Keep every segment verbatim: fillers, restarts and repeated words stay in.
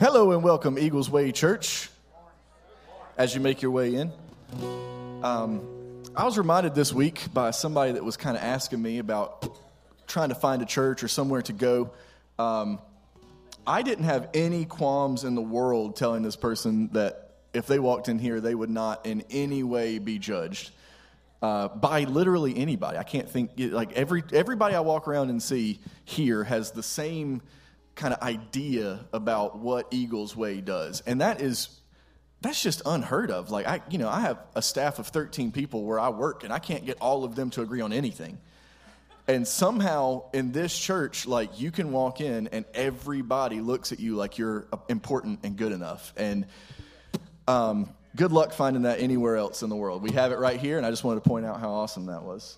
Hello and welcome, Eagles Way Church. As you make your way in, um, I was reminded this week by somebody that was kind of asking me about trying to find a church or somewhere to go. Um, I didn't have any qualms in the world telling this person that if they walked in here, they would not in any way be judged uh, by literally anybody. I can't think, like every everybody I walk around and see here has the same kind of idea about what Eagles Way does. And that is, that's just unheard of. Like, I, you know, I have a staff of thirteen people where I work, and I can't get all of them to agree on anything. And somehow in this church, like, you can walk in and everybody looks at you like you're important and good enough. And um, good luck finding that anywhere else in the world. We have it right here, and I just wanted to point out how awesome that was.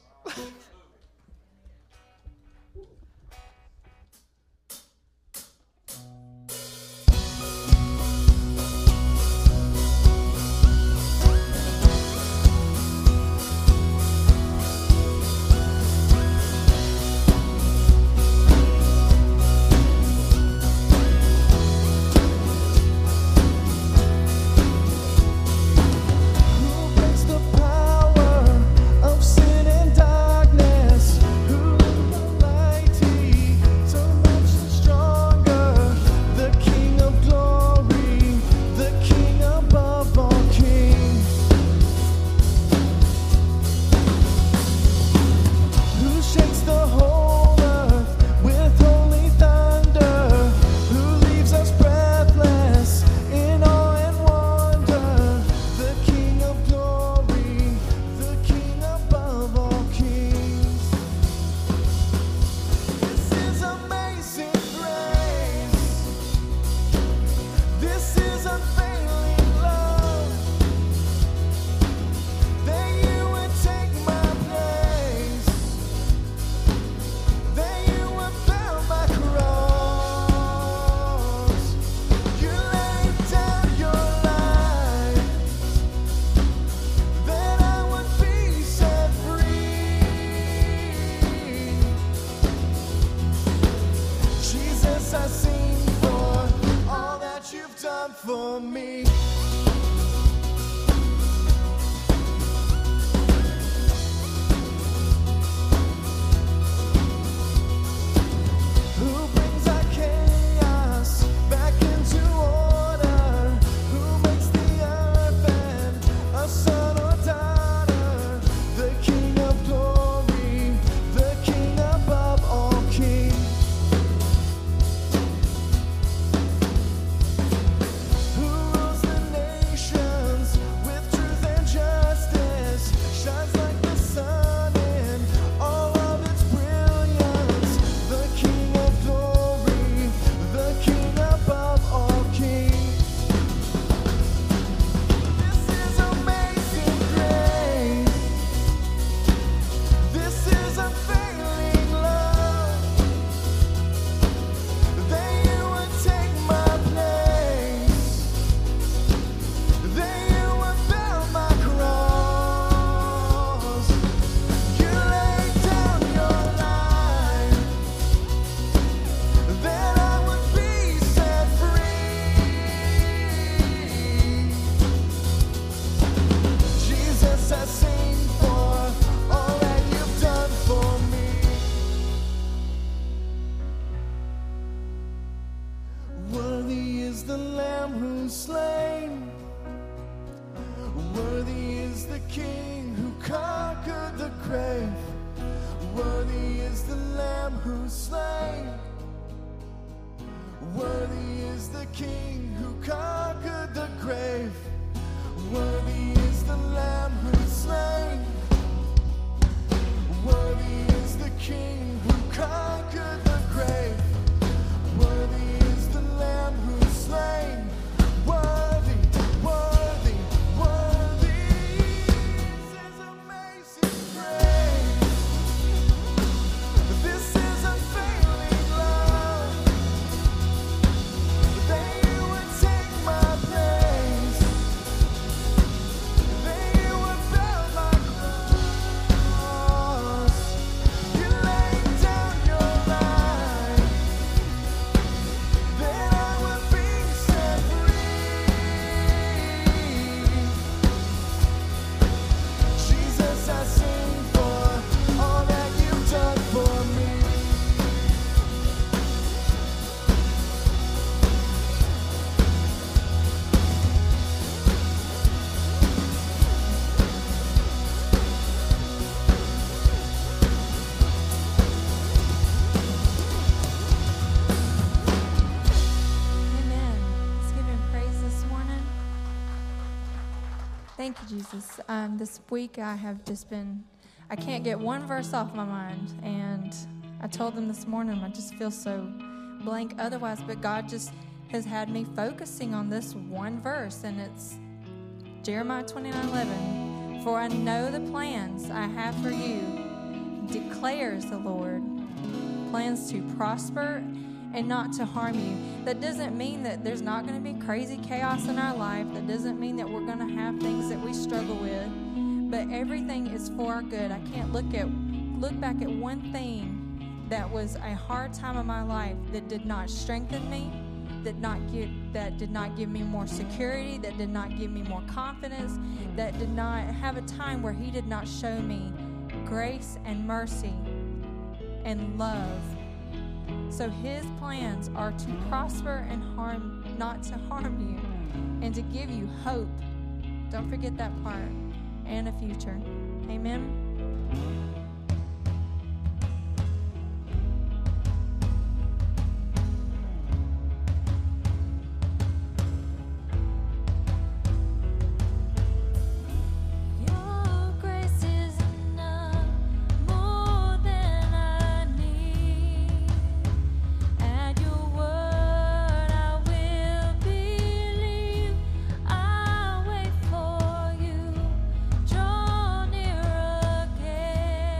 For me. Who brings our chaos back into order? Who makes the earth and a son or daughter? The King of glory, the King above all kings. They Thank you, Jesus. Um, this week I have just been, I can't get one verse off my mind. And I told them this morning, I just feel so blank otherwise, but God just has had me focusing on this one verse, and it's Jeremiah twenty-nine eleven. For I know the plans I have for you, declares the Lord, plans to prosper and not to harm you. That doesn't mean that there's not going to be crazy chaos in our life. That doesn't mean that we're going to have things that we struggle with. But everything is for our good. I can't look at look back at one thing that was a hard time in my life that did not strengthen me, that not give that did not give me more security, that did not give me more confidence, that did not have a time where He did not show me grace and mercy and love. So His plans are to prosper and harm, not to harm you, and to give you hope. Don't forget that part, and a future. Amen. For you, draw near again.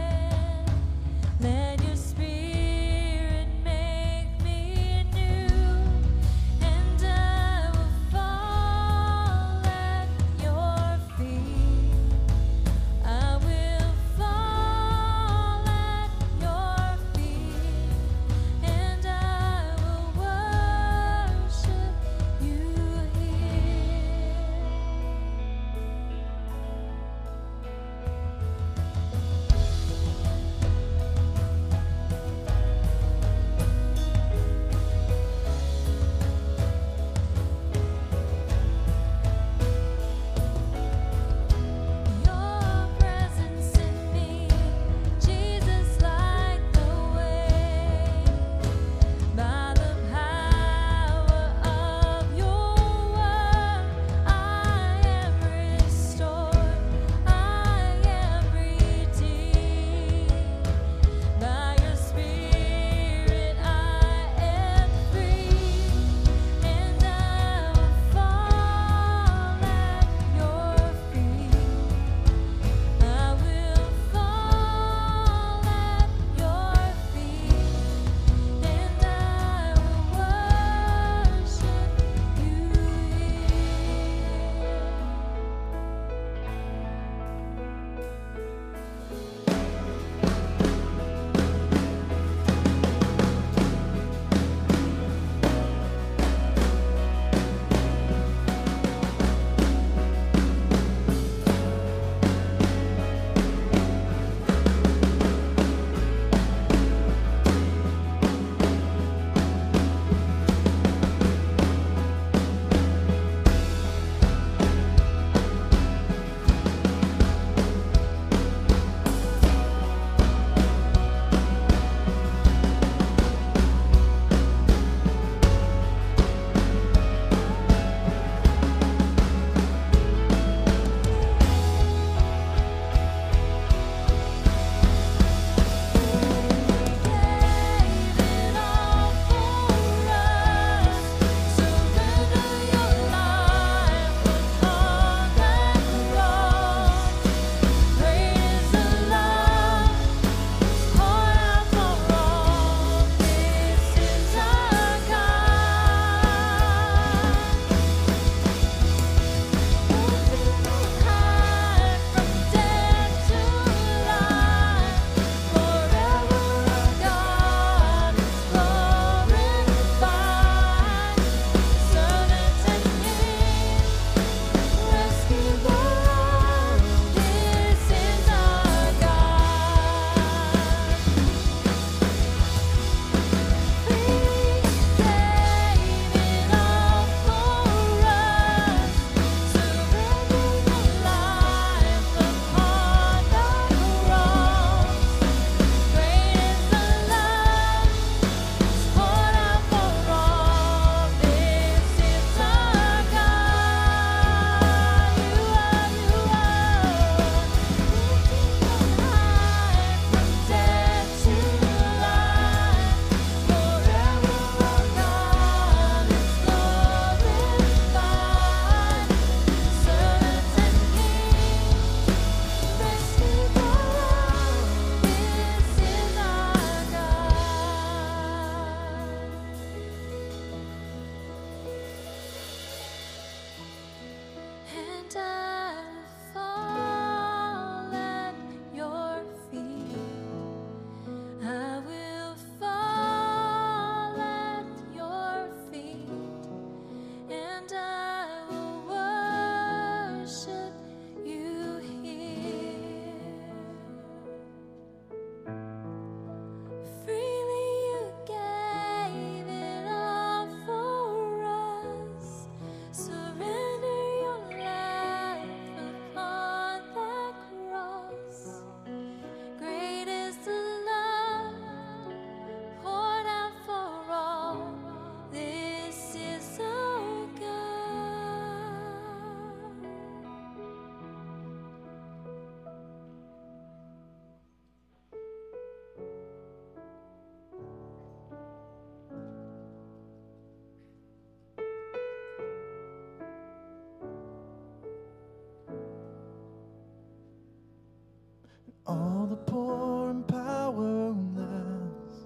all the poor and powerless,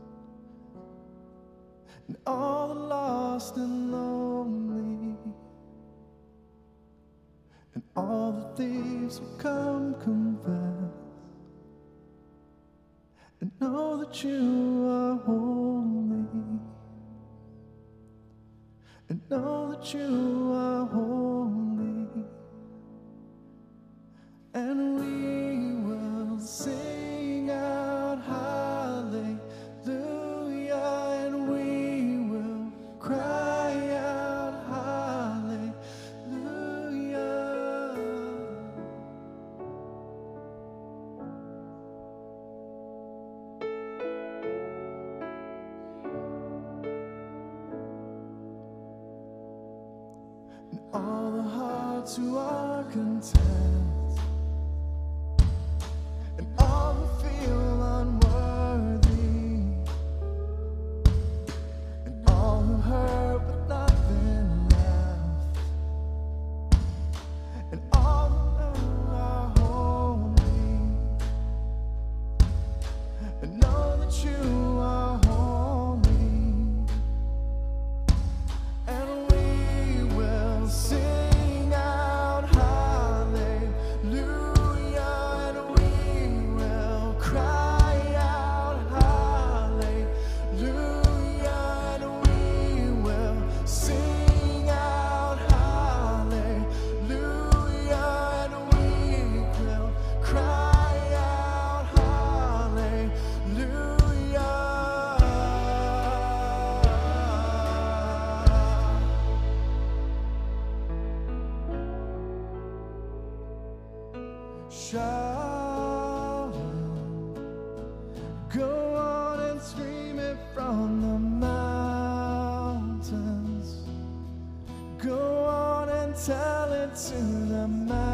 and all the lost and lonely, and all the thieves will come confess and know that you are holy, and know that you are holy, and we will sing out hallelujah, and we will cry out hallelujah. And all the hearts who are content, and all who feel unworthy, and all who hurt but nothing left, and all who are holy, and know that you are holy, and we will sing out hallelujah, and we will cry out hallelujah, and we will sing out hallelujah, and we will cry out hallelujah. Shout, go on and scream it from the mountains. Go on and tell it to the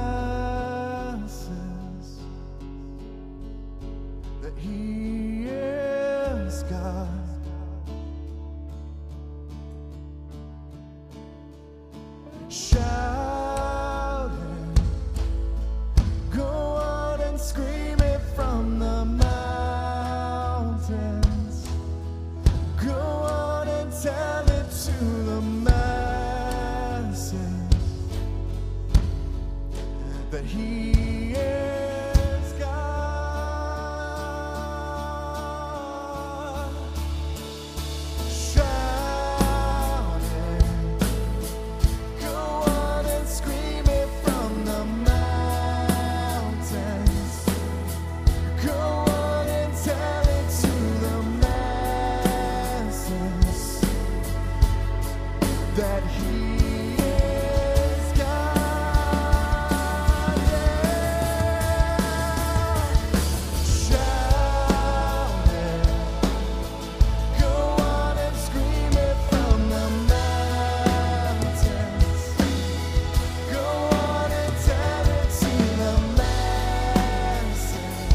masses that He is God. Shout it, go on and scream it from the mountains. Go on and tell it to the masses that He is God. Shout it, go on and scream it from the mountains. Go on and tell it to the masses that He is God. Shout it, go on and scream it from the mountains. Go on and tell it to the masses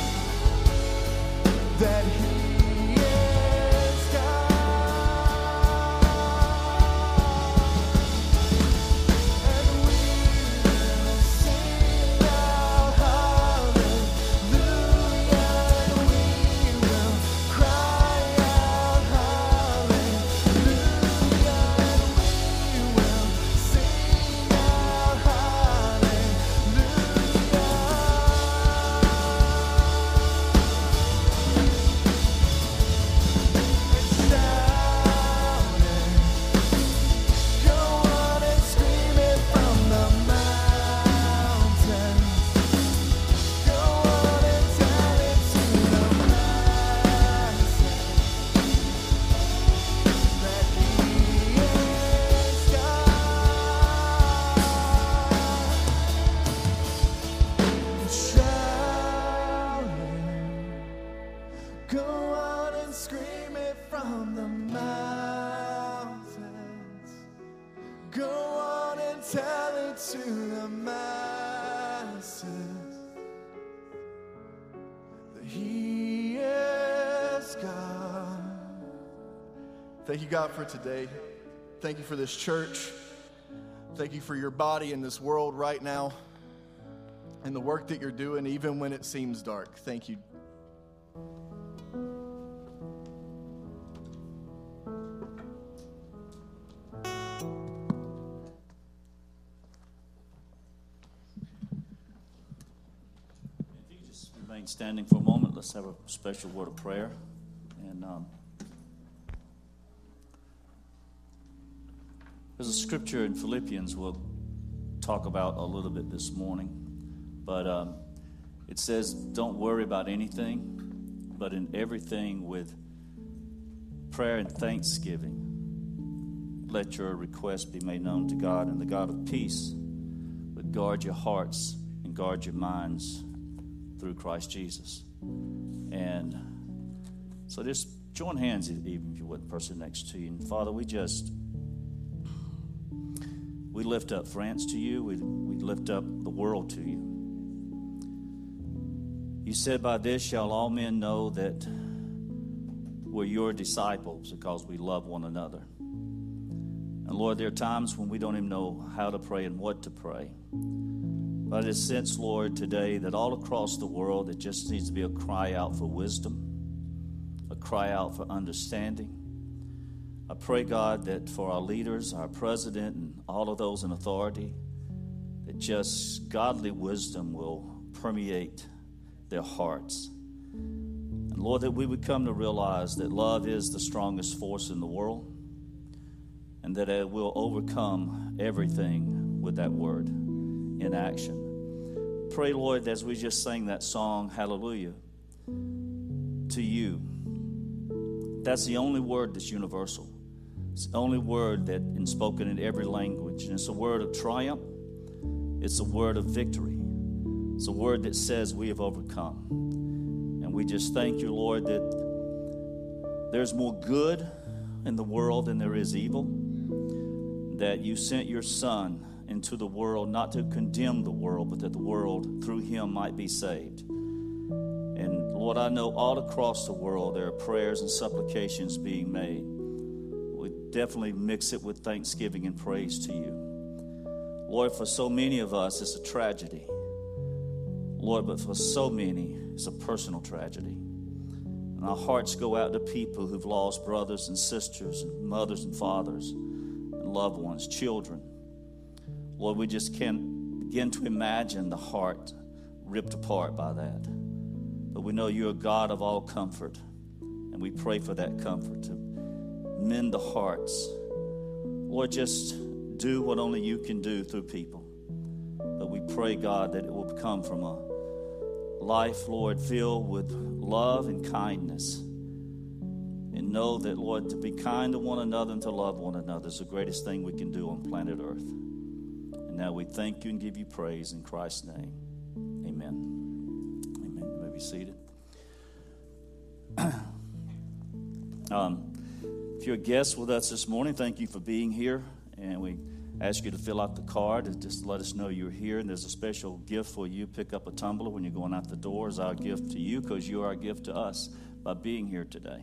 that He is God. And we will sing out hallelujah, and we will cry out hallelujah, and we will sing out hallelujah. Go on and scream it from the mountains. Go on and tell it to the masses that He is God. Shout it, go on and scream it from the mountains. Go on and tell it to the masses that He is God. Thank you, God, for today. Thank you for this church. Thank you for your body in this world right now. and the work that you're doing, even when it seems dark. Thank you. Standing for a moment, let's have a special word of prayer. And um, there's a scripture in Philippians we'll talk about a little bit this morning. But um, it says, don't worry about anything, but in everything with prayer and thanksgiving, let your requests be made known to God, and the God of peace would guard your hearts and guard your minds through Christ Jesus. And so just join hands, even if you would, the person next to you. And Father, we just, we lift up France to you. We, we lift up the world to you. You said, by this shall all men know that we're your disciples, because we love one another. And Lord, there are times when we don't even know how to pray and what to pray. But I just sense, Lord, today that all across the world, there just needs to be a cry out for wisdom, a cry out for understanding. I pray, God, that for our leaders, our president, and all of those in authority, that just godly wisdom will permeate their hearts. And Lord, that we would come to realize that love is the strongest force in the world, and that it will overcome everything with that word in action. Pray, Lord, as we just sang that song, Hallelujah, to you. That's the only word that's universal. It's the only word that is spoken in every language. And it's a word of triumph. It's a word of victory. It's a word that says we have overcome. And we just thank you, Lord, that there's more good in the world than there is evil. That you sent your Son into the world, not to condemn the world, but that the world through him might be saved. And Lord, I know all across the world there are prayers and supplications being made. We definitely mix it with thanksgiving and praise to you. Lord, for so many of us, it's a tragedy. Lord, but for so many, it's a personal tragedy. And our hearts go out to people who've lost brothers and sisters and mothers and fathers and loved ones, children. Lord, we just can't begin to imagine the heart ripped apart by that. But we know you're a God of all comfort, and we pray for that comfort to mend the hearts. Lord, just do what only you can do through people. But we pray, God, that it will come from a life, Lord, filled with love and kindness. And know that, Lord, to be kind to one another and to love one another is the greatest thing we can do on planet Earth. Now we thank you and give you praise in Christ's name. Amen. Amen. You may be seated. um, if you're a guest with us this morning, thank you for being here. And we ask you to fill out the card and just let us know you're here. And there's a special gift for you. Pick up a tumbler when you're going out the door as our gift to you, because you are a gift to us by being here today.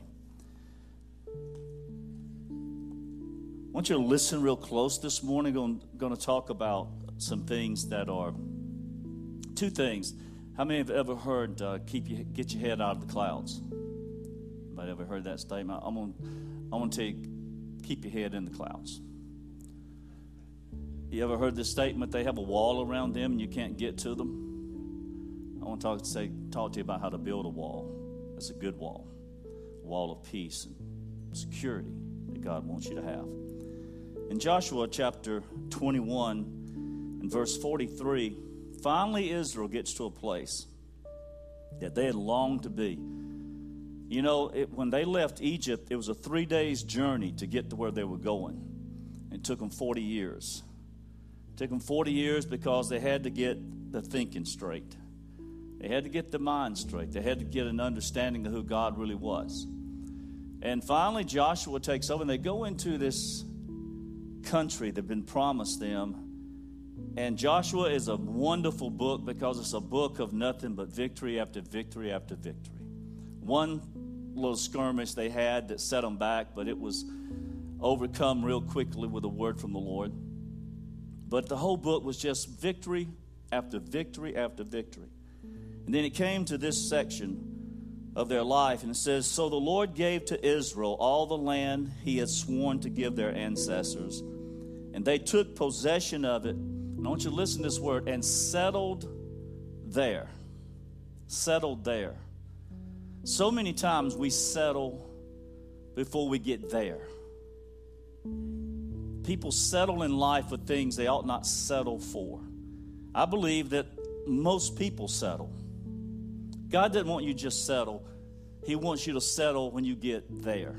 I want you to listen real close this morning. I'm going to talk about some things that are, two things. How many have ever heard, uh, keep your, get your head out of the clouds? Anybody ever heard that statement? I'm going I'm going to tell you, keep your head in the clouds. You ever heard this statement, they have a wall around them and you can't get to them? I want to talk, say, talk to you about how to build a wall. That's a good wall. A wall of peace and security that God wants you to have. In Joshua chapter twenty-one and verse forty-three, finally Israel gets to a place that they had longed to be. You know, it, when they left Egypt, it was a three days journey to get to where they were going. It took them forty years. It took them forty years because they had to get the thinking straight. They had to get the mind straight. They had to get an understanding of who God really was. And finally, Joshua takes over, and they go into this country that had been promised them. And Joshua is a wonderful book because it's a book of nothing but victory after victory after victory. One little skirmish they had that set them back, but it was overcome real quickly with a word from the Lord. But the whole book was just victory after victory after victory. And then it came to this section of their life, and it says, so the Lord gave to Israel all the land he had sworn to give their ancestors, and they took possession of it. And I want you to listen to this word, and settled there. Settled there. So many times we settle before we get there. People settle in life for things they ought not settle for. I believe that most people settle. God doesn't want you to just settle. He wants you to settle when you get there.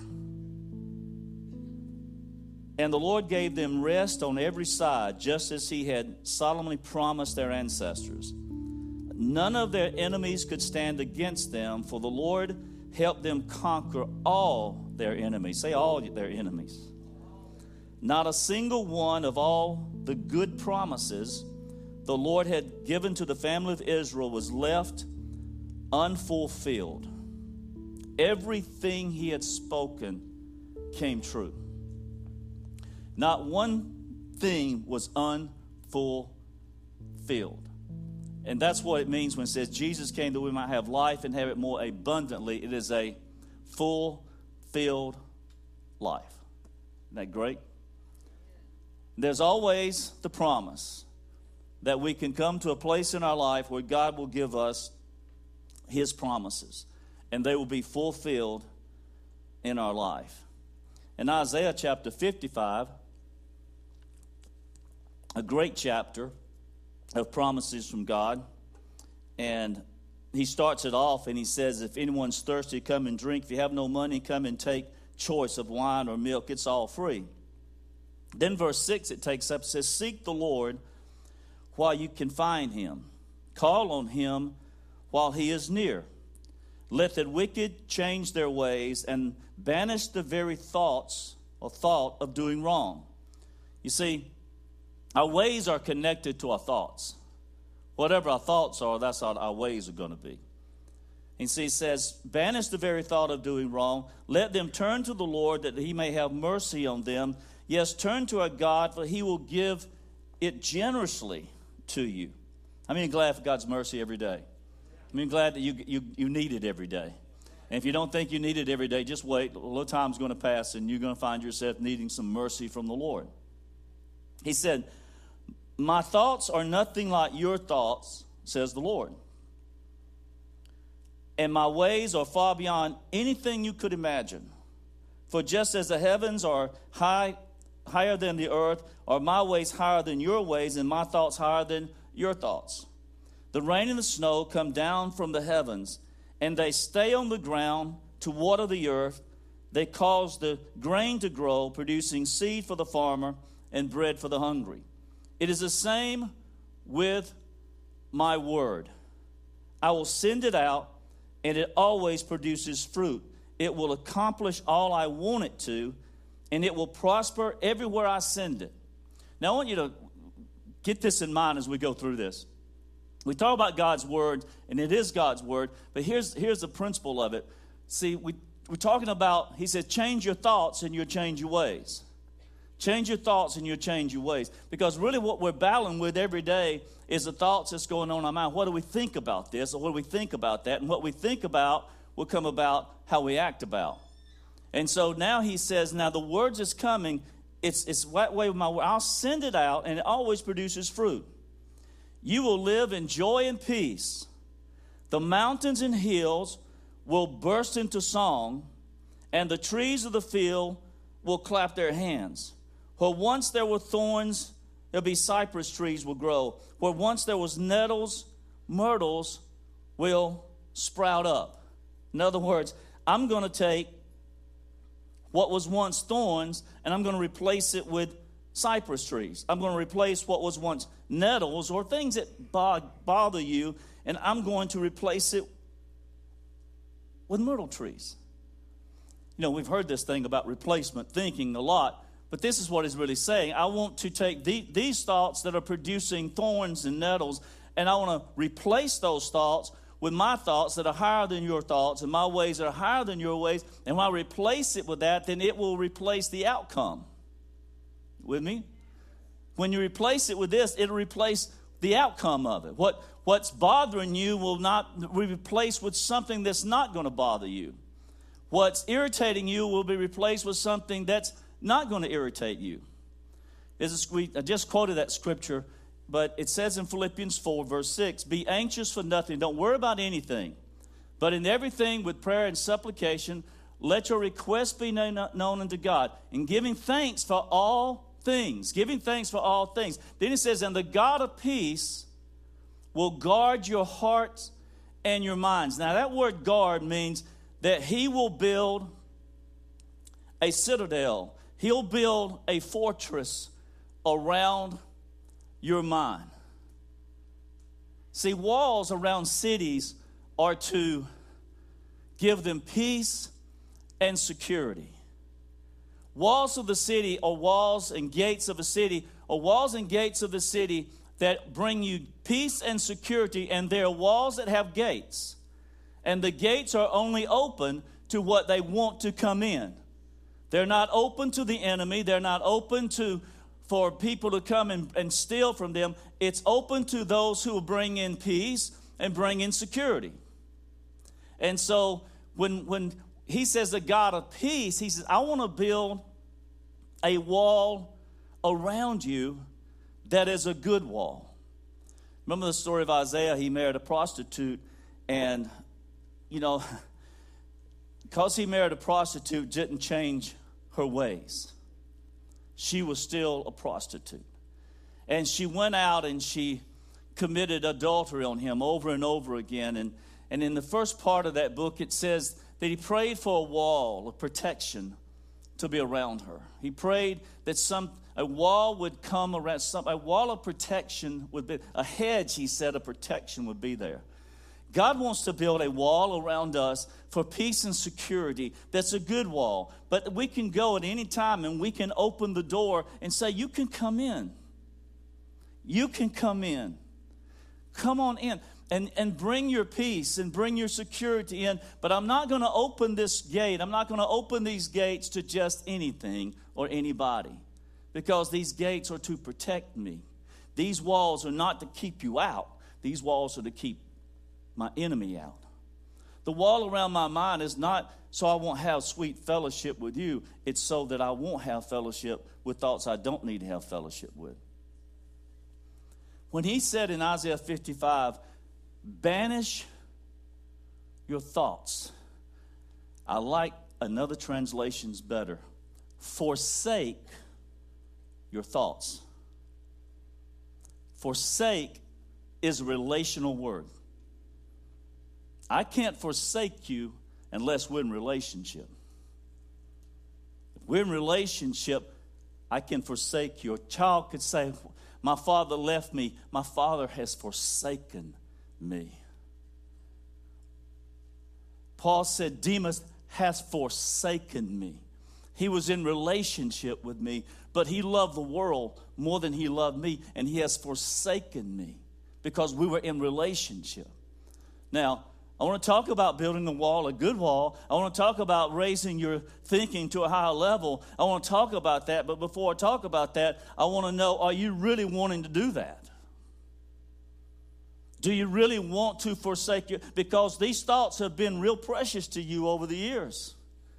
And the Lord gave them rest on every side, just as he had solemnly promised their ancestors. None of their enemies could stand against them, for the Lord helped them conquer all their enemies. Say all their enemies. Not a single one of all the good promises the Lord had given to the family of Israel was left unfulfilled. Everything he had spoken came true. Not one thing was unfulfilled. And that's what it means when it says Jesus came that we might have life and have it more abundantly. It is a fulfilled life. Isn't that great? There's always the promise that we can come to a place in our life where God will give us his promises, and they will be fulfilled in our life. In Isaiah chapter fifty-five, a great chapter of promises from God, and he starts it off and he says, if anyone's thirsty, come and drink. If you have no money, come and take choice of wine or milk. It's all free. Then verse six, it takes up, it says, seek the Lord while you can find him. Call on him while he is near. Let the wicked change their ways and banish the very thoughts or thought of doing wrong. You see, our ways are connected to our thoughts. Whatever our thoughts are, that's how our ways are going to be. And see, it says, banish the very thought of doing wrong. Let them turn to the Lord that he may have mercy on them. Yes, turn to our God, for he will give it generously to you. I mean, glad for God's mercy every day. I mean, glad that you, you, you need it every day. And if you don't think you need it every day, just wait. A little time's going to pass, and you're going to find yourself needing some mercy from the Lord. He said, my thoughts are nothing like your thoughts, says the Lord. And my ways are far beyond anything you could imagine. For just as the heavens are high, higher than the earth, are my ways higher than your ways, and my thoughts higher than your thoughts. The rain and the snow come down from the heavens, and they stay on the ground to water the earth. They cause the grain to grow, producing seed for the farmer and bread for the hungry. It is the same with my word. I will send it out, and it always produces fruit. It will accomplish all I want it to, and it will prosper everywhere I send it. Now, I want you to get this in mind as we go through this. We talk about God's word, and it is God's word, but here's, here's the principle of it. See, we, we're talking about, he said, change your thoughts and you'll change your ways. Change your thoughts and you'll change your ways. Because really what we're battling with every day is the thoughts that's going on in our mind. What do we think about this, or what do we think about that? And what we think about will come about how we act about. And so now he says, now the words is coming, it's it's that way with my word. I'll send it out, and it always produces fruit. You will live in joy and peace. The mountains and hills will burst into song, and the trees of the field will clap their hands. Where once there were thorns, there'll be cypress trees will grow. Where once there was nettles, myrtles will sprout up. In other words, I'm going to take what was once thorns, and I'm going to replace it with cypress trees. I'm going to replace what was once nettles or things that bother you, and I'm going to replace it with myrtle trees. You know, we've heard this thing about replacement thinking a lot, but this is what he's really saying. I want to take the, these thoughts that are producing thorns and nettles, and I want to replace those thoughts with my thoughts that are higher than your thoughts, and my ways that are higher than your ways. And when I replace it with that, then it will replace the outcome. With me? When you replace it with this, it'll replace the outcome of it. What, what's bothering you will not be replaced with something that's not going to bother you. What's irritating you will be replaced with something that's not going to irritate you. There's a, I just quoted that scripture, but it says in Philippians four, verse six, be anxious for nothing. Don't worry about anything. But in everything with prayer and supplication, let your requests be known, known unto God. And giving thanks for all things. Giving thanks for all things. Then it says, and the God of peace will guard your hearts and your minds. Now that word guard means that he will build a citadel. He'll build a fortress around your mind. See, walls around cities are to give them peace and security. Walls of the city are walls and gates of a city, or walls and gates of the city that bring you peace and security, and there are walls that have gates. And the gates are only open to what they want to come in. They're not open to the enemy. They're not open to for people to come and, and steal from them. It's open to those who will bring in peace and bring in security. And so when, when he says the God of peace, he says, I want to build a wall around you that is a good wall. Remember the story of Isaiah? He married a prostitute, and, you know, because he married a prostitute didn't change her ways. She was still a prostitute. And she went out and she committed adultery on him over and over again. And, and in the first part of that book, it says that he prayed for a wall of protection to be around her. He prayed that some a wall would come around, some, a wall of protection would be, a hedge, he said, of protection would be there. God wants to build a wall around us for peace and security that's a good wall. But we can go at any time and we can open the door and say, you can come in. You can come in. Come on in and, and bring your peace and bring your security in. But I'm not going to open this gate. I'm not going to open these gates to just anything or anybody, because these gates are to protect me. These walls are not to keep you out. These walls are to keep my enemy out. The wall around my mind is not so I won't have sweet fellowship with you. It's so that I won't have fellowship with thoughts I don't need to have fellowship with. When he said in Isaiah fifty-five, banish your thoughts, I like another translation's better. Forsake your thoughts. Forsake is a relational word. I can't forsake you unless we're in relationship. If we're in relationship, I can forsake you. A child could say, my father left me. My father has forsaken me. Paul said, Demas has forsaken me. He was in relationship with me, but he loved the world more than he loved me, and he has forsaken me because we were in relationship. Now, I want to talk about building a wall, a good wall. I want to talk about raising your thinking to a higher level. I want to talk about that. But before I talk about that, I want to know, are you really wanting to do that? Do you really want to forsake your... Because these thoughts have been real precious to you over the years.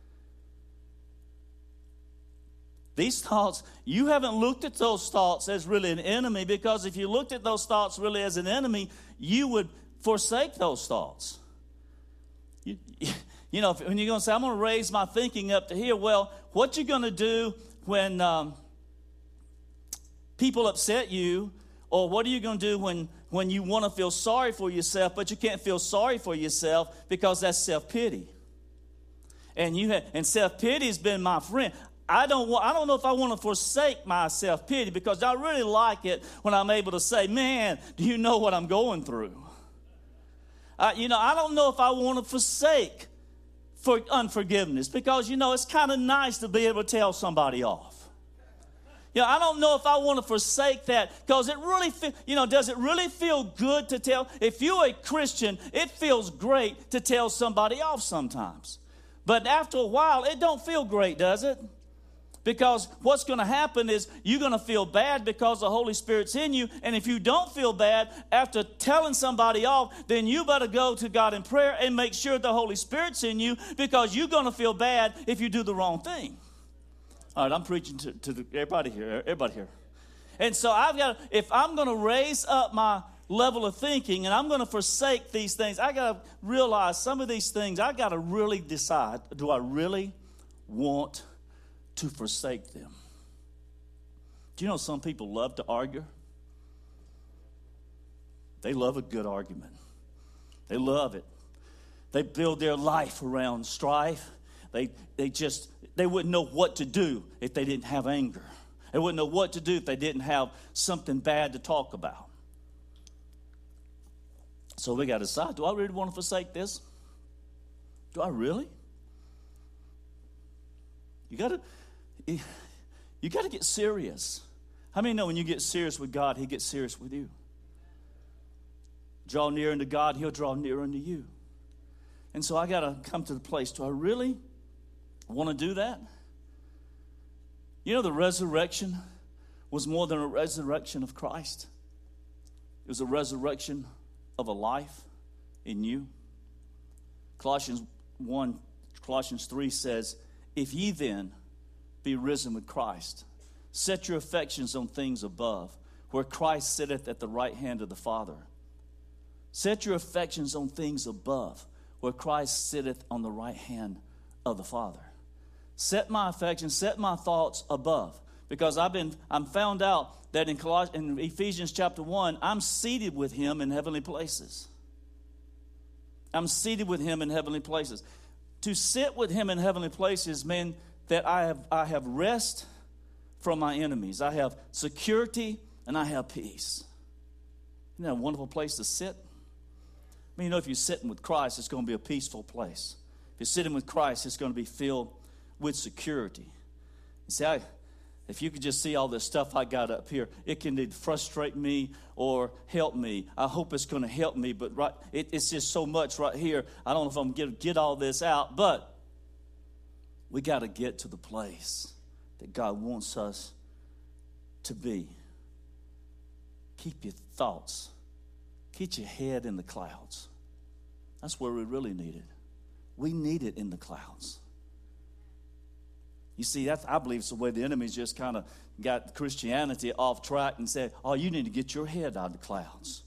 These thoughts, you haven't looked at those thoughts as really an enemy, because if you looked at those thoughts really as an enemy, you would forsake those thoughts. You, you know, when you're going to say, I'm going to raise my thinking up to here, well, what you going to do when um, people upset you, or what are you going to do when, when you want to feel sorry for yourself, but you can't feel sorry for yourself because that's self-pity. And you have, and self-pity has been my friend. I don't want, I don't know if I want to forsake my self-pity, because I really like it when I'm able to say, man, do you know what I'm going through? Uh, you know, I don't know if I want to forsake for unforgiveness, because, you know, it's kind of nice to be able to tell somebody off. You know, I don't know if I want to forsake that, because it really, fe- you know, does it really feel good to tell? If you're a Christian, it feels great to tell somebody off sometimes. But after a while, it don't feel great, does it? Because what's going to happen is you're going to feel bad because the Holy Spirit's in you. And if you don't feel bad after telling somebody off, then you better go to God in prayer and make sure the Holy Spirit's in you, because you're going to feel bad if you do the wrong thing. All right, I'm preaching to, to the, everybody here, everybody here. And so I've got, if I'm going to raise up my level of thinking and I'm going to forsake these things, I got to realize some of these things, I got to really decide, do I really want to forsake them? Do you know some people love to argue? They love a good argument. They love it. They build their life around strife. They they just, they wouldn't know what to do if they didn't have anger. They wouldn't know what to do if they didn't have something bad to talk about. So we got to decide, do I really want to forsake this? Do I really? You got to you got to get serious. How many know when you get serious with God, He gets serious with you? Draw near unto God, He'll draw near unto you. And so I got to come to the place, do I really want to do that? You know, the resurrection was more than a resurrection of Christ. It was a resurrection of a life in you. Colossians one, Colossians three says, if ye then be risen with Christ, set your affections on things above, where Christ sitteth at the right hand of the Father. Set your affections on things above, where Christ sitteth on the right hand of the Father. Set my affections, set my thoughts above. Because I've been, I'm found out that in, Coloss- in Ephesians chapter one, I'm seated with Him in heavenly places. I'm seated with Him in heavenly places. To sit with Him in heavenly places means that I have, I have rest from my enemies. I have security and I have peace. Isn't that a wonderful place to sit? I mean, you know, if you're sitting with Christ, it's going to be a peaceful place. If you're sitting with Christ, it's going to be filled with security. You see, I, if you could just see all this stuff I got up here, it can either frustrate me or help me. I hope it's going to help me, but right, it, it's just so much right here. I don't know if I'm going to get all this out, but we got to get to the place that God wants us to be. Keep your thoughts. Keep your head in the clouds. That's where we really need it. We need it in the clouds. You see, that's, I believe it's the way the enemy's just kind of got Christianity off track and said, oh, you need to get your head out of the clouds.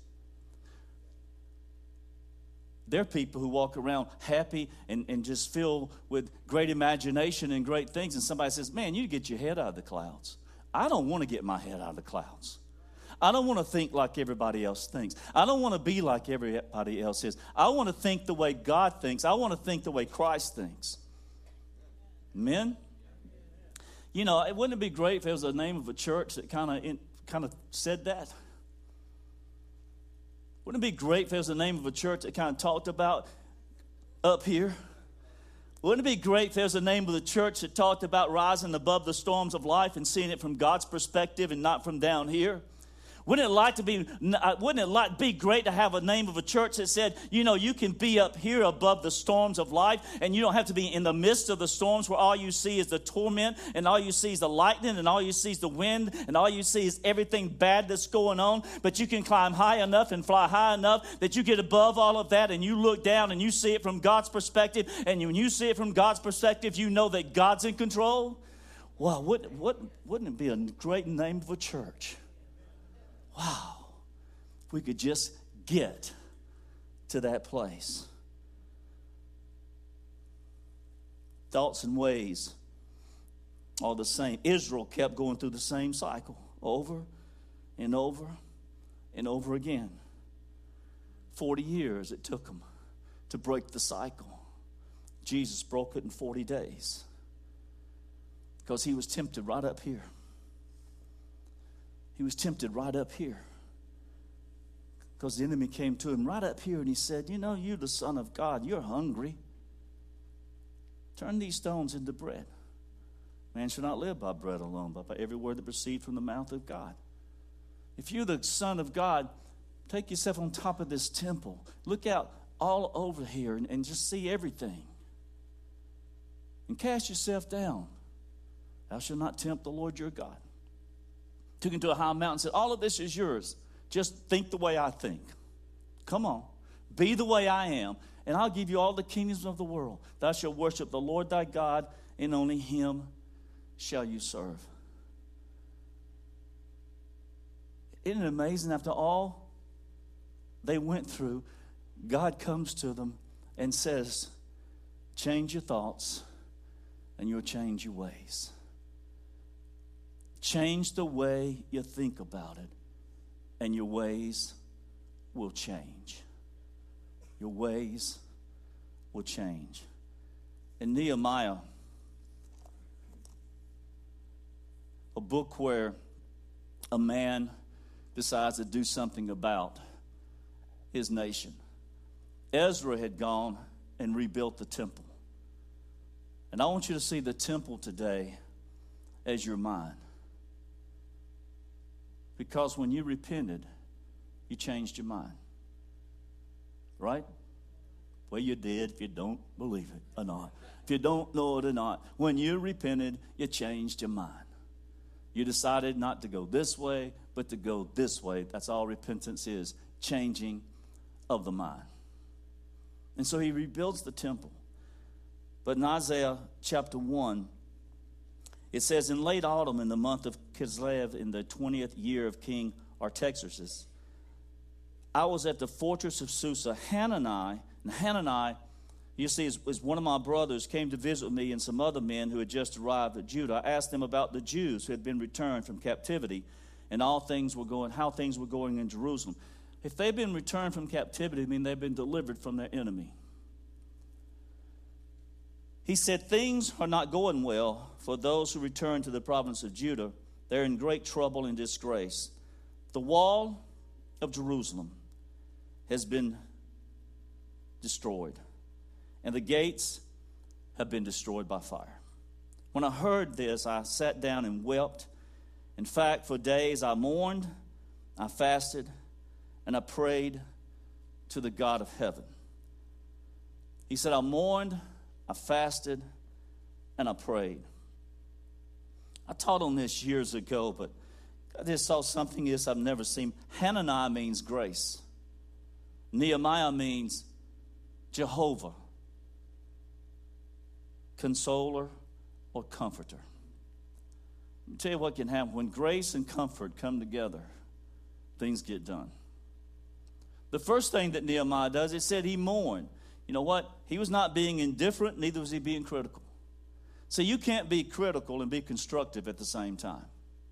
There are people who walk around happy and, and just filled with great imagination and great things. And somebody says, man, you get your head out of the clouds. I don't want to get my head out of the clouds. I don't want to think like everybody else thinks. I don't want to be like everybody else is. I want to think the way God thinks. I want to think the way Christ thinks. Amen? You know, it wouldn't it be great if there was a name of a church that kind of kind of said that? Wouldn't it be great if there was a name of a church that kind of talked about up here? Wouldn't it be great if there was a name of the church that talked about rising above the storms of life and seeing it from God's perspective and not from down here? Wouldn't it like to be? Wouldn't it like be great to have a name of a church that said, you know, you can be up here above the storms of life, and you don't have to be in the midst of the storms where all you see is the torment, and all you see is the lightning, and all you see is the wind, and all you see is everything bad that's going on. But you can climb high enough and fly high enough that you get above all of that, and you look down and you see it from God's perspective. And when you see it from God's perspective, you know that God's in control. Wow, what, what, wouldn't it be a great name of a church? Wow, if we could just get to that place. Thoughts and ways are the same. Israel kept going through the same cycle over and over and over again. Forty years it took them to break the cycle. Jesus broke it in forty days because he was tempted right up here. He was tempted right up here because the enemy came to him right up here and he said, you know, you're the Son of God. You're hungry. Turn these stones into bread. Man shall not live by bread alone, but by every word that proceeds from the mouth of God. If you're the Son of God, take yourself on top of this temple. Look out all over here and, and just see everything. And cast yourself down Thou shalt not tempt the Lord your God. Took him to a high mountain and said, all of this is yours. Just think the way I think. Come on. Be the way I am, and I'll give you all the kingdoms of the world. Thou shalt worship the Lord thy God, and only him shall you serve. Isn't it amazing? After all they went through, God comes to them and says, change your thoughts and you'll change your ways. Change the way you think about it and your ways will change. Your ways will change. In Nehemiah, a book where a man decides to do something about his nation. Ezra had gone and rebuilt the temple. And I want you to see the temple today as your mind. Because when you repented, you changed your mind. Right? Well, you did if you don't believe it or not. If you don't know it or not. When you repented, you changed your mind. You decided not to go this way, but to go this way. That's all repentance is, changing of the mind. And so he rebuilds the temple. But in Isaiah chapter one, it says, in late autumn, in the month of Kislev, in the twentieth year of King Artaxerxes, I was at the fortress of Susa. Hanani, and Hanani, you see, is, is one of my brothers, came to visit me and some other men who had just arrived at Judah. I asked them about the Jews who had been returned from captivity and all things were going, how things were going in Jerusalem. If they've been returned from captivity, I mean they've been delivered from their enemy. He said, things are not going well for those who return to the province of Judah. They're in great trouble and disgrace. The wall of Jerusalem has been destroyed, and the gates have been destroyed by fire. When I heard this, I sat down and wept. In fact, for days I mourned, I fasted, and I prayed to the God of heaven. He said, I mourned, I fasted, and I prayed. I taught on this years ago, but I just saw something else I've never seen. Hananiah means grace. Nehemiah means Jehovah, consoler or comforter. Let me tell you what can happen. When grace and comfort come together, things get done. The first thing that Nehemiah does, it said he mourned. You know what? He was not being indifferent, neither was he being critical. So you can't be critical and be constructive at the same time.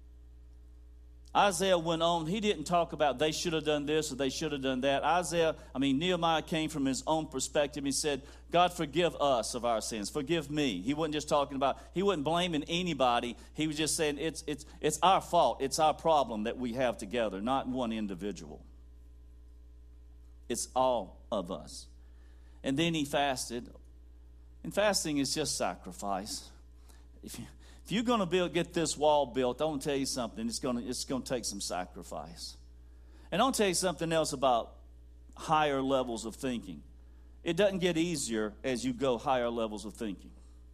Isaiah went on. He didn't talk about they should have done this or they should have done that. Isaiah, I mean, Nehemiah came from his own perspective. He said, God, forgive us of our sins. Forgive me. He wasn't just talking about, he wasn't blaming anybody. He was just saying it's, it's, it's our fault. It's our problem that we have together, not one individual. It's all of us. And then he fasted. And fasting is just sacrifice. If you, If you're going to build, get this wall built, I want to tell you something. It's going to, it's going to take some sacrifice. And I'll tell you something else about higher levels of thinking. It doesn't get easier as you go higher levels of thinking.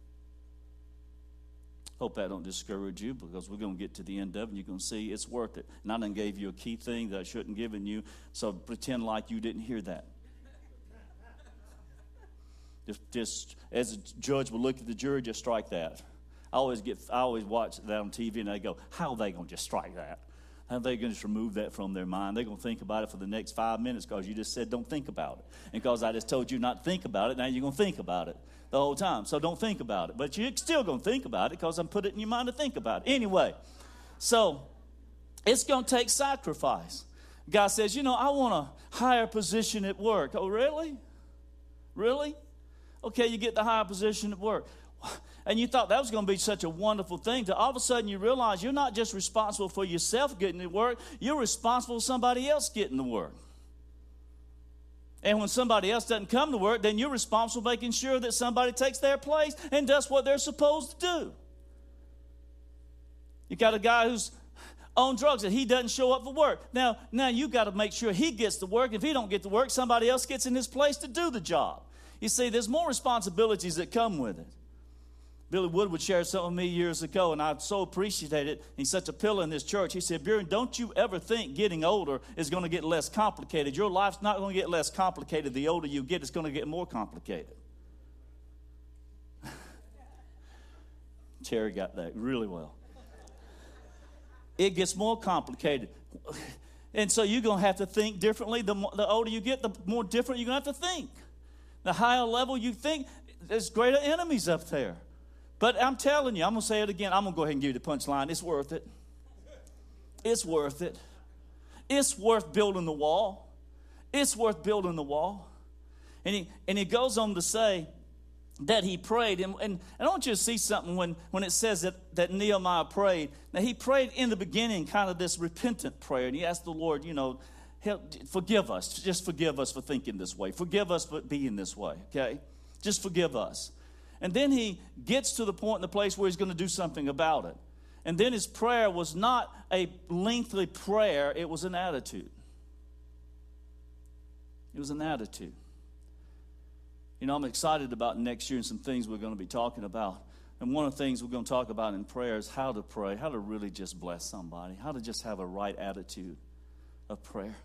Hope that don't discourage you, because we're going to get to the end of it and you're going to see it's worth it. And I done gave you a key thing that I shouldn't have given you, so pretend like you didn't hear that. Just, just as a judge will look at the jury, just strike that. I always get, I always watch that on T V, and they go, how are they going to just strike that? How are they going to just remove that from their mind? They're going to think about it for the next five minutes because you just said don't think about it. And because I just told you not to think about it, now you're going to think about it the whole time. So don't think about it. But you're still going to think about it because I'm putting it in your mind to think about it. Anyway, so it's going to take sacrifice. God says, you know, I want a higher position at work. Oh, really? Really? Okay, you get the higher position at work. And you thought that was going to be such a wonderful thing. To all of a sudden you realize you're not just responsible for yourself getting the work, you're responsible for somebody else getting the work. And when somebody else doesn't come to work, then you're responsible for making sure that somebody takes their place and does what they're supposed to do. You got a guy who's on drugs and he doesn't show up for work. Now, now you got to make sure he gets the work. If he don't get the work, somebody else gets in his place to do the job. You see, there's more responsibilities that come with it. Billy Woodward shared something with me years ago, and I so appreciate it. He's such a pillar in this church. He said, Buren, don't you ever think getting older is going to get less complicated. Your life's not going to get less complicated. The older you get, it's going to get more complicated. Terry got that really well. It gets more complicated. And so you're going to have to think differently. The, more, the older you get, the more different you're going to have to think. The higher level you think, there's greater enemies up there. But I'm telling you, I'm going to say it again. I'm going to go ahead and give you the punchline. It's worth it. It's worth it. It's worth building the wall. It's worth building the wall. And he, and he goes on to say that he prayed. And, and, and I want you to see something when, when it says that, that Nehemiah prayed. Now, he prayed in the beginning kind of this repentant prayer. And he asked the Lord, you know, help, forgive us. Just forgive us for thinking this way. Forgive us for being this way, okay? Just forgive us. And then he gets to the point in the place where he's going to do something about it. And then his prayer was not a lengthy prayer. It was an attitude. It was an attitude. You know, I'm excited about next year and some things we're going to be talking about. And one of the things we're going to talk about in prayer is how to pray, how to really just bless somebody, how to just have a right attitude of prayer.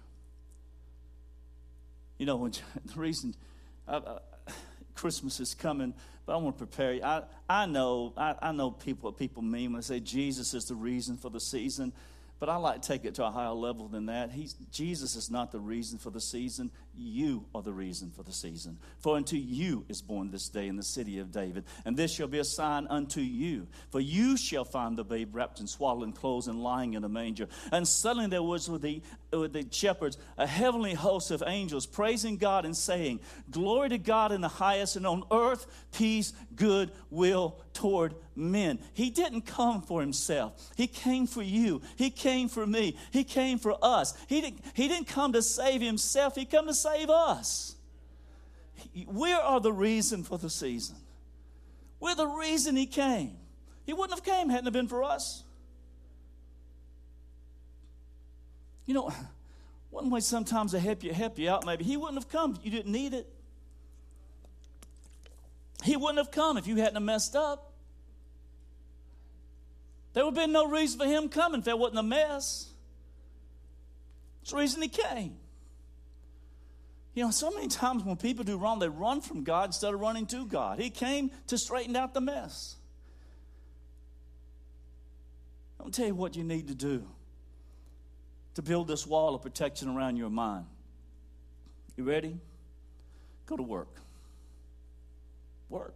You know, when the reason I, I, Christmas is coming, but I want to prepare you. I, I know I, I know people what people mean when they say Jesus is the reason for the season, but I like to take it to a higher level than that. He's, Jesus is not the reason for the season. You are the reason for the season. For unto you is born this day in the city of David, and this shall be a sign unto you. For you shall find the babe wrapped in swaddling clothes and lying in a manger. And suddenly there was with the, with the shepherds a heavenly host of angels praising God and saying, Glory to God in the highest, and on earth peace, good will toward men. He didn't come for himself. He came for you. He came for me. He came for us. He didn't, he didn't come to save himself. He came to save us. We are the reason for the season. We're the reason he came. He wouldn't have came hadn't it been for us. You know, one way sometimes to help you, help you out maybe. He wouldn't have come if you didn't need it. He wouldn't have come if you hadn't have messed up. There would have been no reason for him coming if there wasn't a mess. It's the reason he came. You know, so many times when people do wrong, they run from God instead of running to God. He came to straighten out the mess. I'll tell you what you need to do to build this wall of protection around your mind. You ready? Go to work. Work.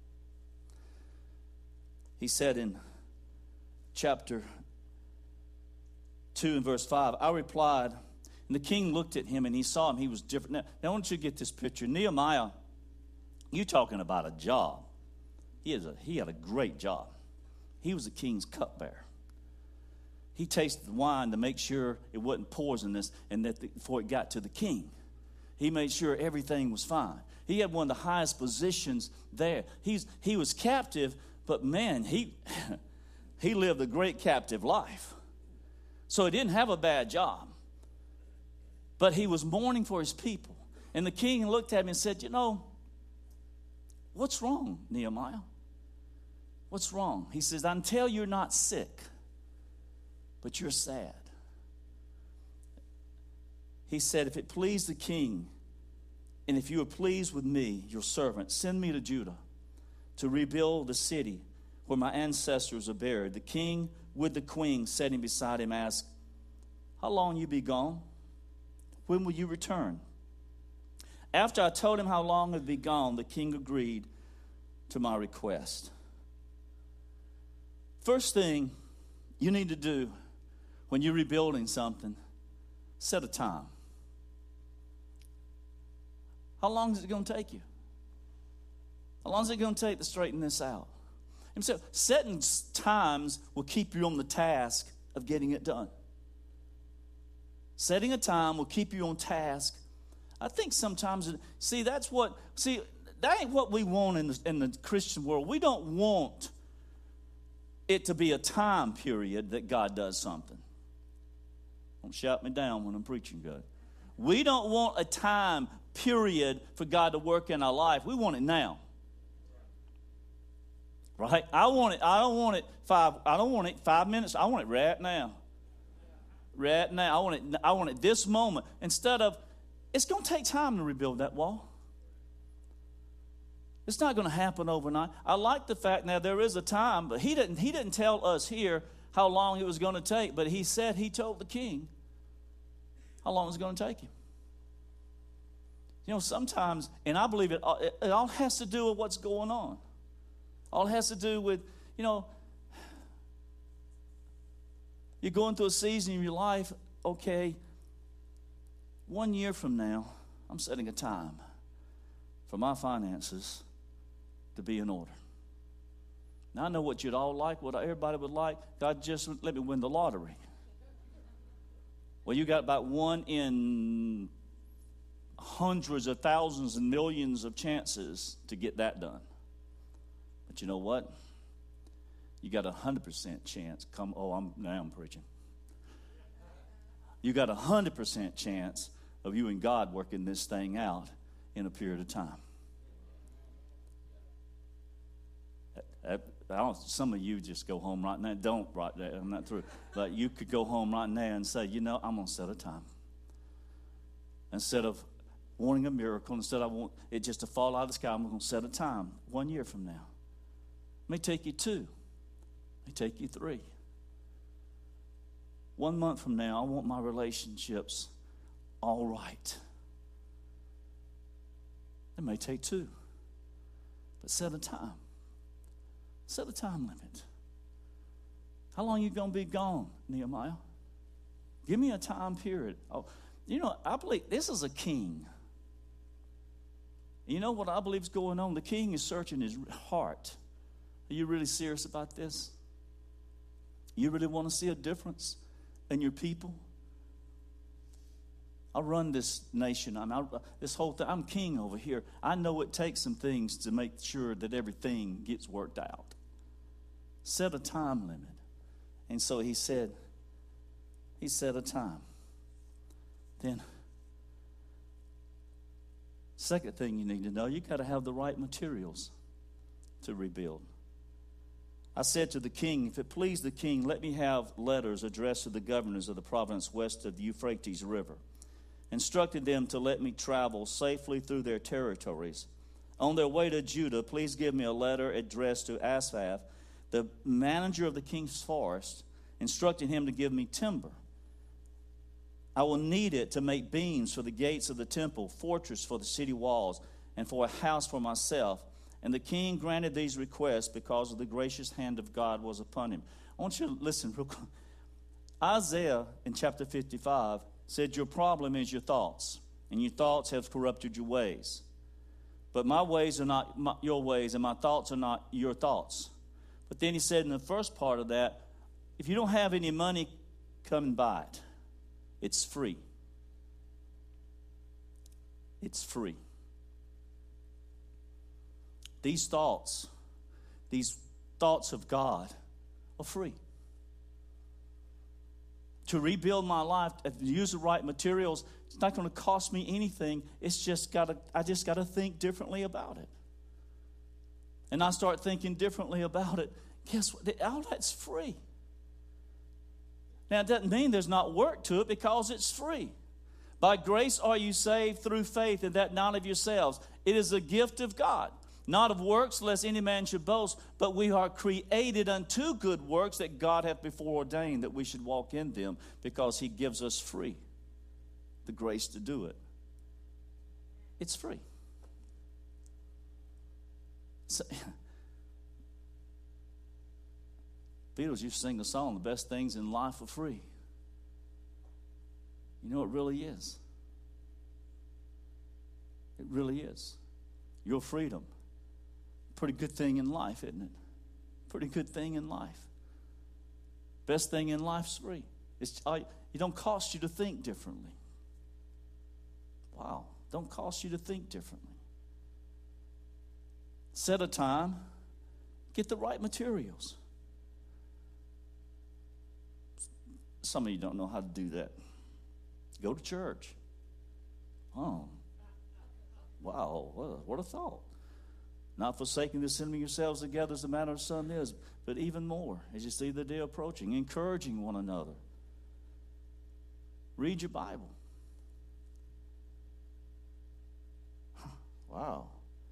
He said in chapter two and verse five, I replied, and the king looked at him and he saw him. He was different. Now, now I want you to get this picture. Nehemiah, you're talking about a job. He, is a, he had a great job. He was the king's cupbearer. He tasted the wine to make sure it wasn't poisonous and that the, before it got to the king. He made sure everything was fine. He had one of the highest positions there. He's, he was captive, but man, he, he lived a great captive life. So he didn't have a bad job. But he was mourning for his people. And the king looked at him and said, you know, what's wrong, Nehemiah? What's wrong? He says, until you're not sick, but you're sad. He said, if it pleased the king, and if you are pleased with me, your servant, send me to Judah to rebuild the city where my ancestors are buried. The king with the queen sitting beside him asked, how long you be gone? When will you return? After I told him how long I'd be gone, the king agreed to my request. First thing you need to do when you're rebuilding something, set a time. How long is it going to take you? How long is it going to take to straighten this out? And so setting times will keep you on the task of getting it done. Setting a time will keep you on task. I think sometimes, see, that's what, see, that ain't what we want in the, in the Christian world. We don't want it to be a time period that God does something. Don't shout me down when I'm preaching good. We don't want a time period for God to work in our life. We want it now. Right? I want it. I don't want it five. I don't want it five minutes. I want it right now. Right now. I want it. I want it this moment. Instead of, it's going to take time to rebuild that wall. It's not going to happen overnight. I like the fact now there is a time, but he didn't. He didn't tell us here how long it was going to take. But he said he told the king how long it was going to take him. You know, sometimes, and I believe it. It, it all has to do with what's going on. All it has to do with, you know, you're going through a season in your life, okay, one year from now, I'm setting a time for my finances to be in order. Now, I know what you'd all like, what everybody would like. God, just let me win the lottery. Well, you got about one in hundreds of thousands and millions of chances to get that done. But you know what? You got a hundred percent chance. Come, oh, I'm now I'm preaching. You got a hundred percent chance of you and God working this thing out in a period of time. I, I don't, some of you just go home right now. Don't right there. I'm not through. But you could go home right now and say, you know, I'm going to set a time. Instead of wanting a miracle, instead I want it just to fall out of the sky, I'm going to set a time one year from now. It may take you two. It may take you three. One month from now, I want my relationships all right. It may take two. But set a time. Set a time limit. How long are you going to be gone, Nehemiah? Give me a time period. Oh, you know, I believe this is a king. You know what I believe is going on? The king is searching his heart. Are you really serious about this? You really want to see a difference in your people? I run this nation. I'm I, this whole thing. I'm king over here. I know it takes some things to make sure that everything gets worked out. Set a time limit. And so he said, he set a time. Then, second thing you need to know, you got to have the right materials to rebuild. I said to the king, if it please the king, let me have letters addressed to the governors of the province west of the Euphrates River, instructed them to let me travel safely through their territories. On their way to Judah, please give me a letter addressed to Asaph, the manager of the king's forest, instructing him to give me timber. I will need it to make beams for the gates of the temple, fortress for the city walls, and for a house for myself. And the king granted these requests because of the gracious hand of God was upon him. I want you to listen real quick. Isaiah in chapter fifty-five said, your problem is your thoughts, and your thoughts have corrupted your ways. But my ways are not my, your ways, and my thoughts are not your thoughts. But then he said in the first part of that, if you don't have any money, come and buy it. It's free. It's free. These thoughts, these thoughts of God are free. To rebuild my life, to use the right materials, it's not going to cost me anything. It's just got to, I just got to think differently about it. And I start thinking differently about it. Guess what? All that's free. Now, it doesn't mean there's not work to it because it's free. By grace are you saved through faith, and that not of yourselves. It is a gift of God, not of works, lest any man should boast. But we are created unto good works that God hath before ordained that we should walk in them, because he gives us free the grace to do it. It's free. So, Beatles used to sing the song, the best things in life are free. You know, it really is. It really is. Your freedom. Pretty good thing in life, isn't it? Pretty good thing in life. Best thing in life's free. It's, it don't cost you to think differently. Wow. Don't cost you to think differently. Set a time. Get the right materials. Some of you don't know how to do that. Go to church. Oh. Wow. What a thought. Not forsaking the assembling yourselves together as the manner of some is, but even more, as you see the day approaching, encouraging one another. Read your Bible. Wow.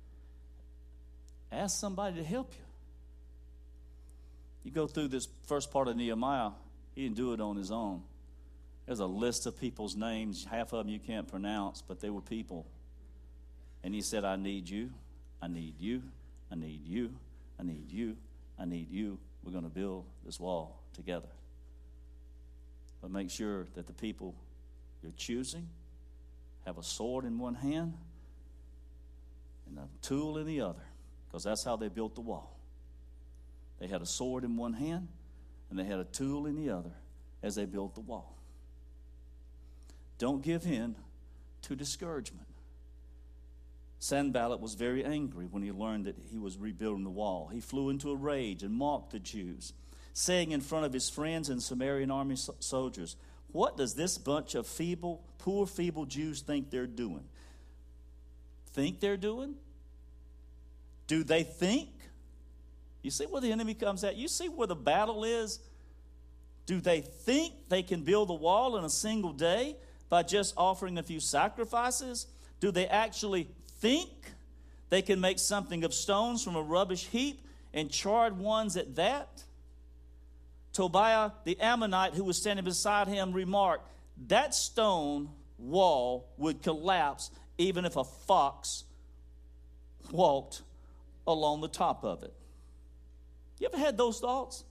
Ask somebody to help you. You go through this first part of Nehemiah, he didn't do it on his own. There's a list of people's names. Half of them you can't pronounce, but they were people. And he said, I need you. I need you. I need you. I need you. I need you. We're going to build this wall together. But make sure that the people you're choosing have a sword in one hand and a tool in the other, because that's how they built the wall. They had a sword in one hand and they had a tool in the other as they built the wall. Don't give in to discouragement. Sanballat was very angry when he learned that he was rebuilding the wall. He flew into a rage and mocked the Jews, saying in front of his friends and Samaritan army so- soldiers, what does this bunch of feeble, poor, feeble Jews think they're doing? Think they're doing? Do they think? You see where the enemy comes at? You see where the battle is? Do they think they can build the wall in a single day by just offering a few sacrifices? Do they actually think they can make something of stones from a rubbish heap and charred ones at that? Tobiah the Ammonite, who was standing beside him, remarked, that stone wall would collapse even if a fox walked along the top of it. You ever had those thoughts?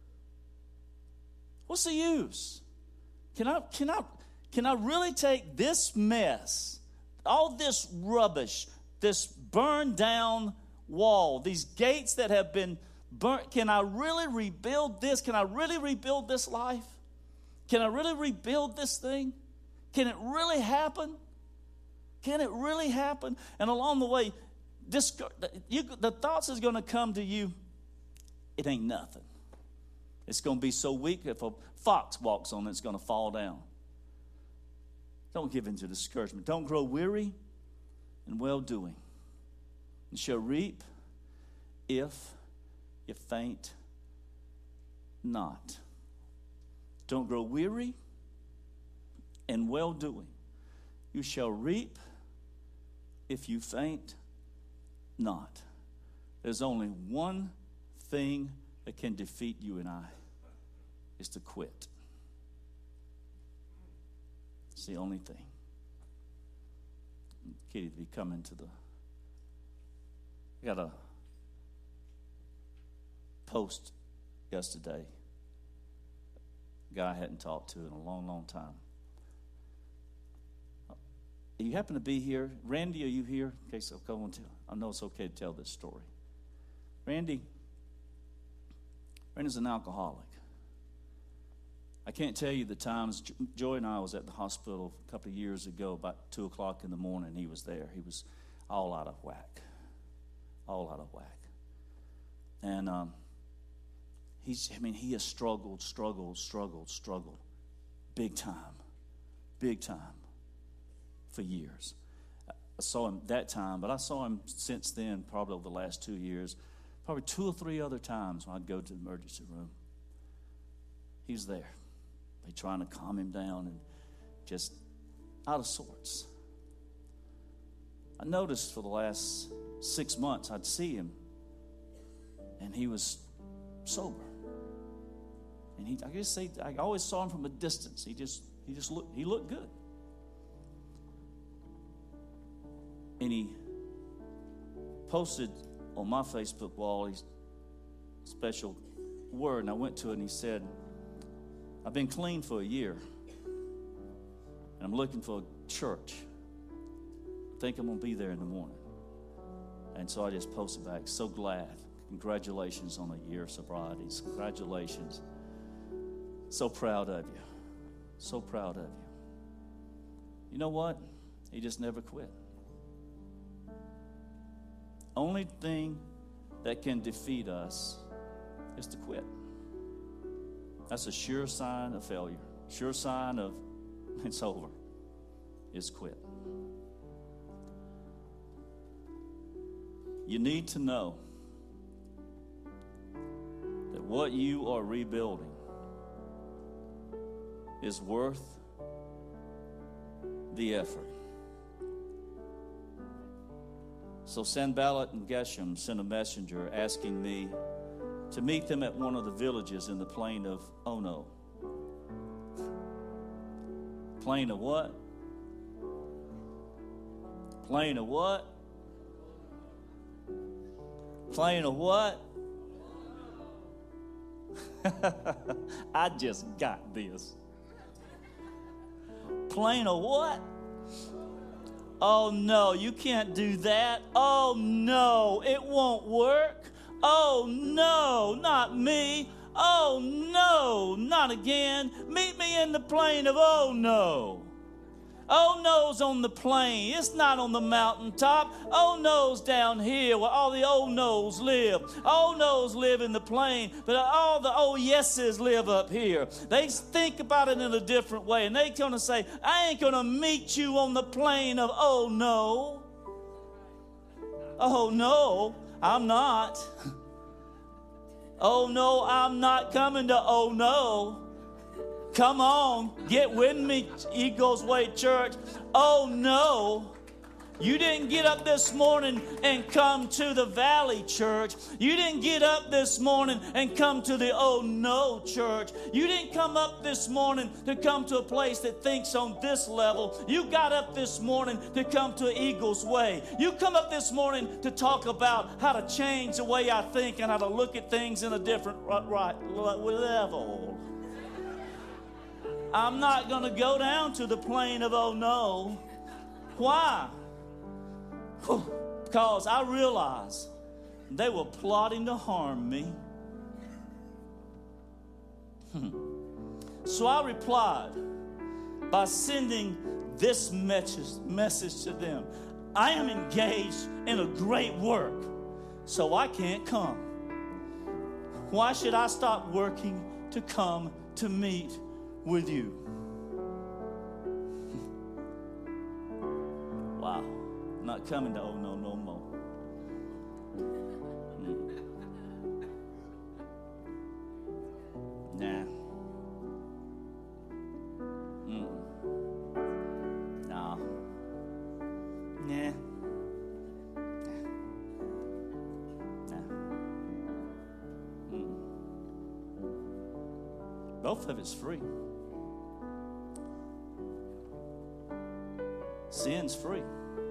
What's the use? Can I, can I, can I really take this mess, all this rubbish, this burned down wall, these gates that have been burnt, can I really rebuild this? Can I really rebuild this life? Can I really rebuild this thing? Can it really happen? Can it really happen? And along the way, this, you, the thoughts is going to come to you, it ain't nothing. It's going to be so weak, if a fox walks on it, it's going to fall down. Don't give in to discouragement. Don't grow weary in well-doing. You shall reap if you faint not. Don't grow weary in well-doing. You shall reap if you faint not. There's only one thing that can defeat you and I, is to quit. It's the only thing. Kitty to be coming to the. I got a post yesterday. A guy I hadn't talked to in a long, long time. You happen to be here, Randy? Are you here? In case I'll come on to. I know it's okay to tell this story. Randy. Randy's an alcoholic. I can't tell you the times. Joy and I was at the hospital a couple of years ago, about two o'clock in the morning. He was there. He was all out of whack, all out of whack. And um, he's. I mean, he has struggled, struggled, struggled, struggled, big time, big time, for years. I saw him that time, but I saw him since then, probably over the last two years. Probably two or three other times when I'd go to the emergency room. He's there. They trying to calm him down and just out of sorts. I noticed for the last six months I'd see him and he was sober. And he, I guess say, I always saw him from a distance. He just, he just looked, he looked good. And he posted on my Facebook wall his special word, and I went to it and he said, I've been clean for a year and I'm looking for a church. I think I'm going to be there in the morning. And so I just posted back, so glad. Congratulations on a year of sobriety. Congratulations. So proud of you. So proud of you. You know what? He just never quit. Only thing that can defeat us is to quit. That's a sure sign of failure. Sure sign of it's over. Is quit. You need to know that what you are rebuilding is worth the effort. So Sanballat and Geshem sent a messenger asking me to meet them at one of the villages in the plain of Ono. Plain of what? Plain of what? Plain of what? I just got this. Plain of what? Oh no, you can't do that. Oh no, it won't work. Oh no, not me. Oh no, not again. Meet me in the plain of oh no. Oh no's on the plain. It's not on the mountaintop. Oh no's down here where all the oh no's live. Oh no's live in the plain, but all the oh yeses live up here. They think about it in a different way, and they're going to say, I ain't going to meet you on the plain of oh no. Oh no, I'm not. Oh no, I'm not coming to oh no. Come on, get with me, Eagles Way Church. Oh no, you didn't get up this morning and come to the Valley Church. You didn't get up this morning and come to the oh no church. You didn't come up this morning to come to a place that thinks on this level. You got up this morning to come to Eagles Way. You come up this morning to talk about how to change the way I think and how to look at things in a different right, right level. I'm not going to go down to the plain of oh no. Why? Because I realize they were plotting to harm me. So I replied by sending this message, message to them. I am engaged in a great work, so I can't come. Why should I stop working to come to meet with you? Wow, I'm not coming to oh no no more. Mm. Nah. Mm. Nah. Nah. Nah. Mm. Both of it's free. Sin's free.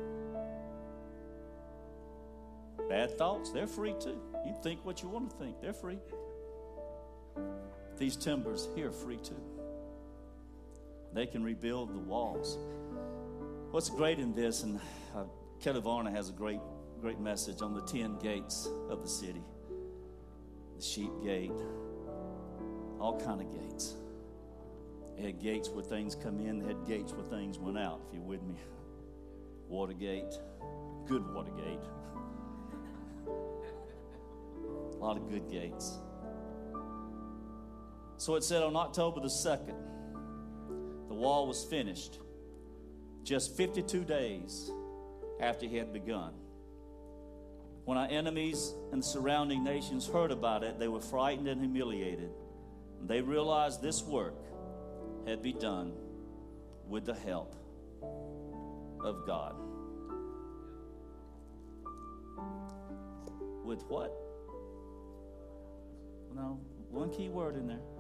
Bad thoughts, they're free too. You think what you want to think, they're free. These timbers here are free too. They can rebuild the walls. What's great in this, and uh, Kelly Varner has a great, great message on the ten gates of the city. The sheep gate, all kind of gates. They had gates where things come in. They had gates where things went out, if you're with me. Watergate, good Watergate. A lot of good gates. So it said on October the second, the wall was finished. Just fifty-two days after he had begun. When our enemies and the surrounding nations heard about it, they were frightened and humiliated. And they realized this work had been done with the help of God. With what? No, one key word in there.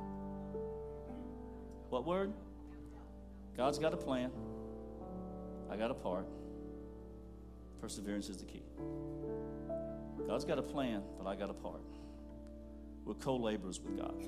What word? God's got a plan. I got a part. Perseverance is the key. God's got a plan, but I got a part. We're co-laborers with God.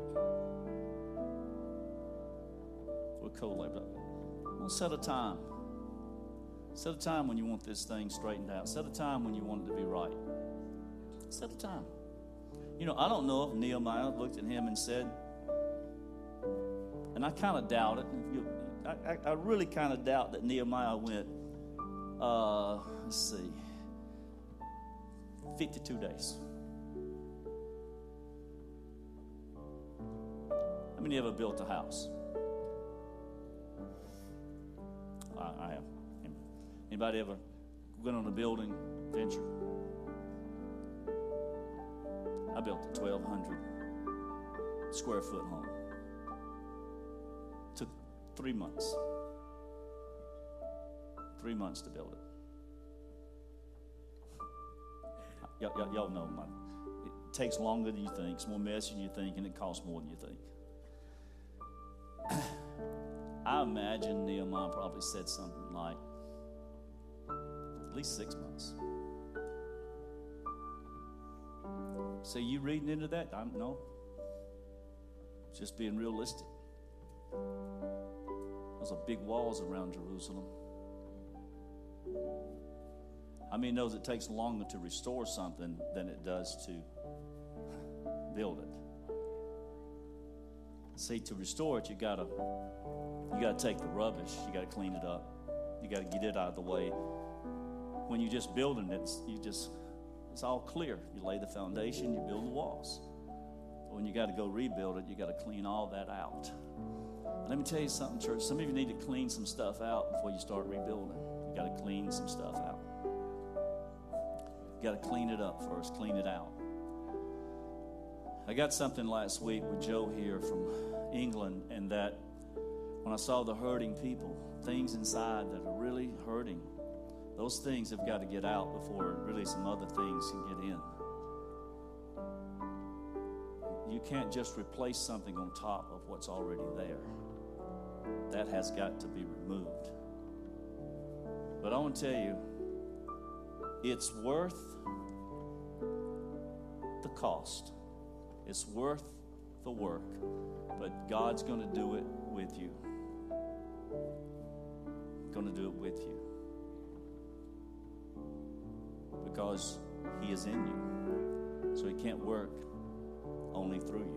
We're co-laborers. Well, set a time. Set a time when you want this thing straightened out. Set a time when you want it to be right. Set a time. You know, I don't know if Nehemiah looked at him and said, and I kind of doubt it. I, I, I really kind of doubt that Nehemiah went, uh, let's see, fifty-two days. How many ever built a house? I, I have. Anybody ever went on a building venture? built a twelve hundred square foot home. Took three months. Three months to build it. Y- y- y'all know my, it takes longer than you think. It's more messy than you think, and it costs more than you think. I imagine Nehemiah probably said something like, at least six months. So you reading into that? I'm, no. Just being realistic. Those are big walls around Jerusalem. How many knows it takes longer to restore something than it does to build it? See, to restore it, you gotta you gotta take the rubbish, you gotta clean it up, you gotta get it out of the way. When you're just building it, you just it's all clear. You lay the foundation, you build the walls. But when you got to go rebuild it, you got to clean all that out. Let me tell you something, church. Some of you need to clean some stuff out before you start rebuilding. You got to clean some stuff out. You got to clean it up first. Clean it out. I got something last week with Joe here from England, and that when I saw the hurting people, things inside that are really hurting, those things have got to get out before really some other things can get in. You can't just replace something on top of what's already there. That has got to be removed. But I want to tell you, it's worth the cost. It's worth the work. But God's going to do it with you. Going to do it with you. Because He is in you. So He can't work only through you.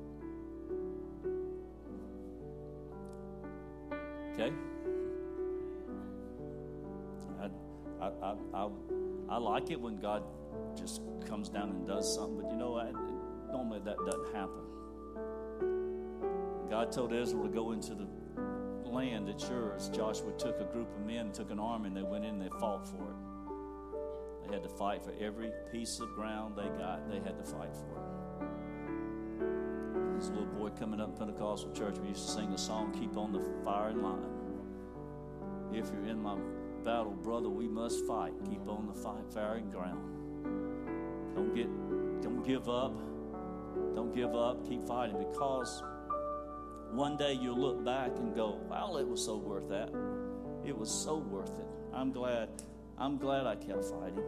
Okay? I, I, I, I, I like it when God just comes down and does something, but you know, I, normally that doesn't happen. God told Israel to go into the land that's yours. Joshua took a group of men, took an army, and they went in and they fought for it. They had to fight for every piece of ground they got. They had to fight for it. This little boy coming up in Pentecostal church, we used to sing the song, "Keep on the firing line. If you're in my battle, brother, we must fight. Keep on the fight, firing ground. Don't get, don't give up. Don't give up. Keep fighting, because one day you'll look back and go, wow, it was so worth that. It was so worth it. I'm glad. I'm glad I kept fighting."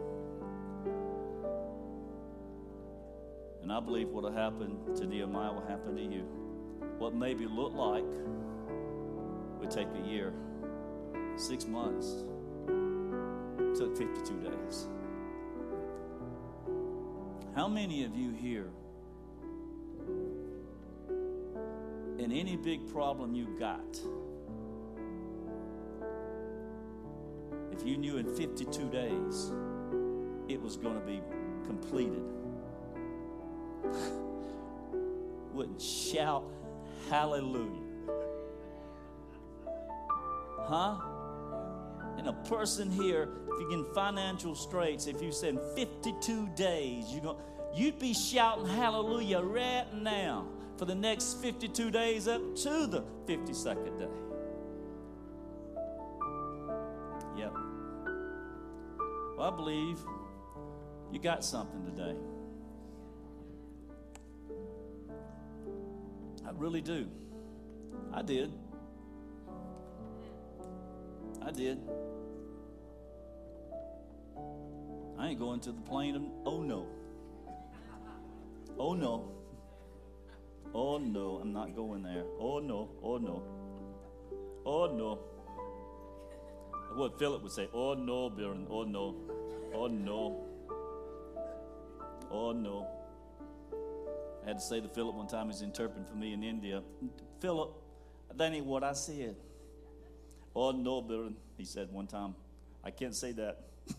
And I believe what will happen to Nehemiah will happen to you. What maybe looked like would take a year, six months, took fifty-two days. How many of you here, in any big problem you got, if you knew in fifty-two days it was going to be completed, wouldn't shout hallelujah? Huh? And a person here, if you get in financial straits, if you said fifty-two days, you're gonna, you'd be shouting hallelujah right now for the next fifty-two days up to the fifty-second day. Yep. Well, I believe you got something today. I really do. I did. I did. I ain't going to the plane of, oh no. Oh no. Oh no, I'm not going there. Oh no, oh no. Oh no. What Philip would say, oh no, Baron, oh no. Oh no. Oh no. I had to say to Philip one time, he was interpreting for me in India, "Philip, that ain't what I said." "Oh no, Baron," he said one time. "I can't say that."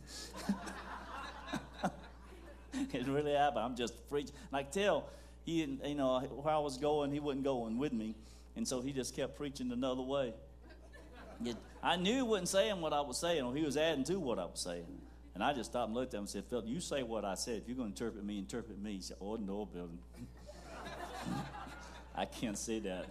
It really happened. I'm just preaching. And I could tell, he, you know, where I was going, he wasn't going with me. And so he just kept preaching another way. I knew he wasn't saying what I was saying, or he was adding to what I was saying. And I just stopped and looked at him and said, Phil, you say what I said. If you're going to interpret me, interpret me. He said, oh, no, Bill. I can't say that.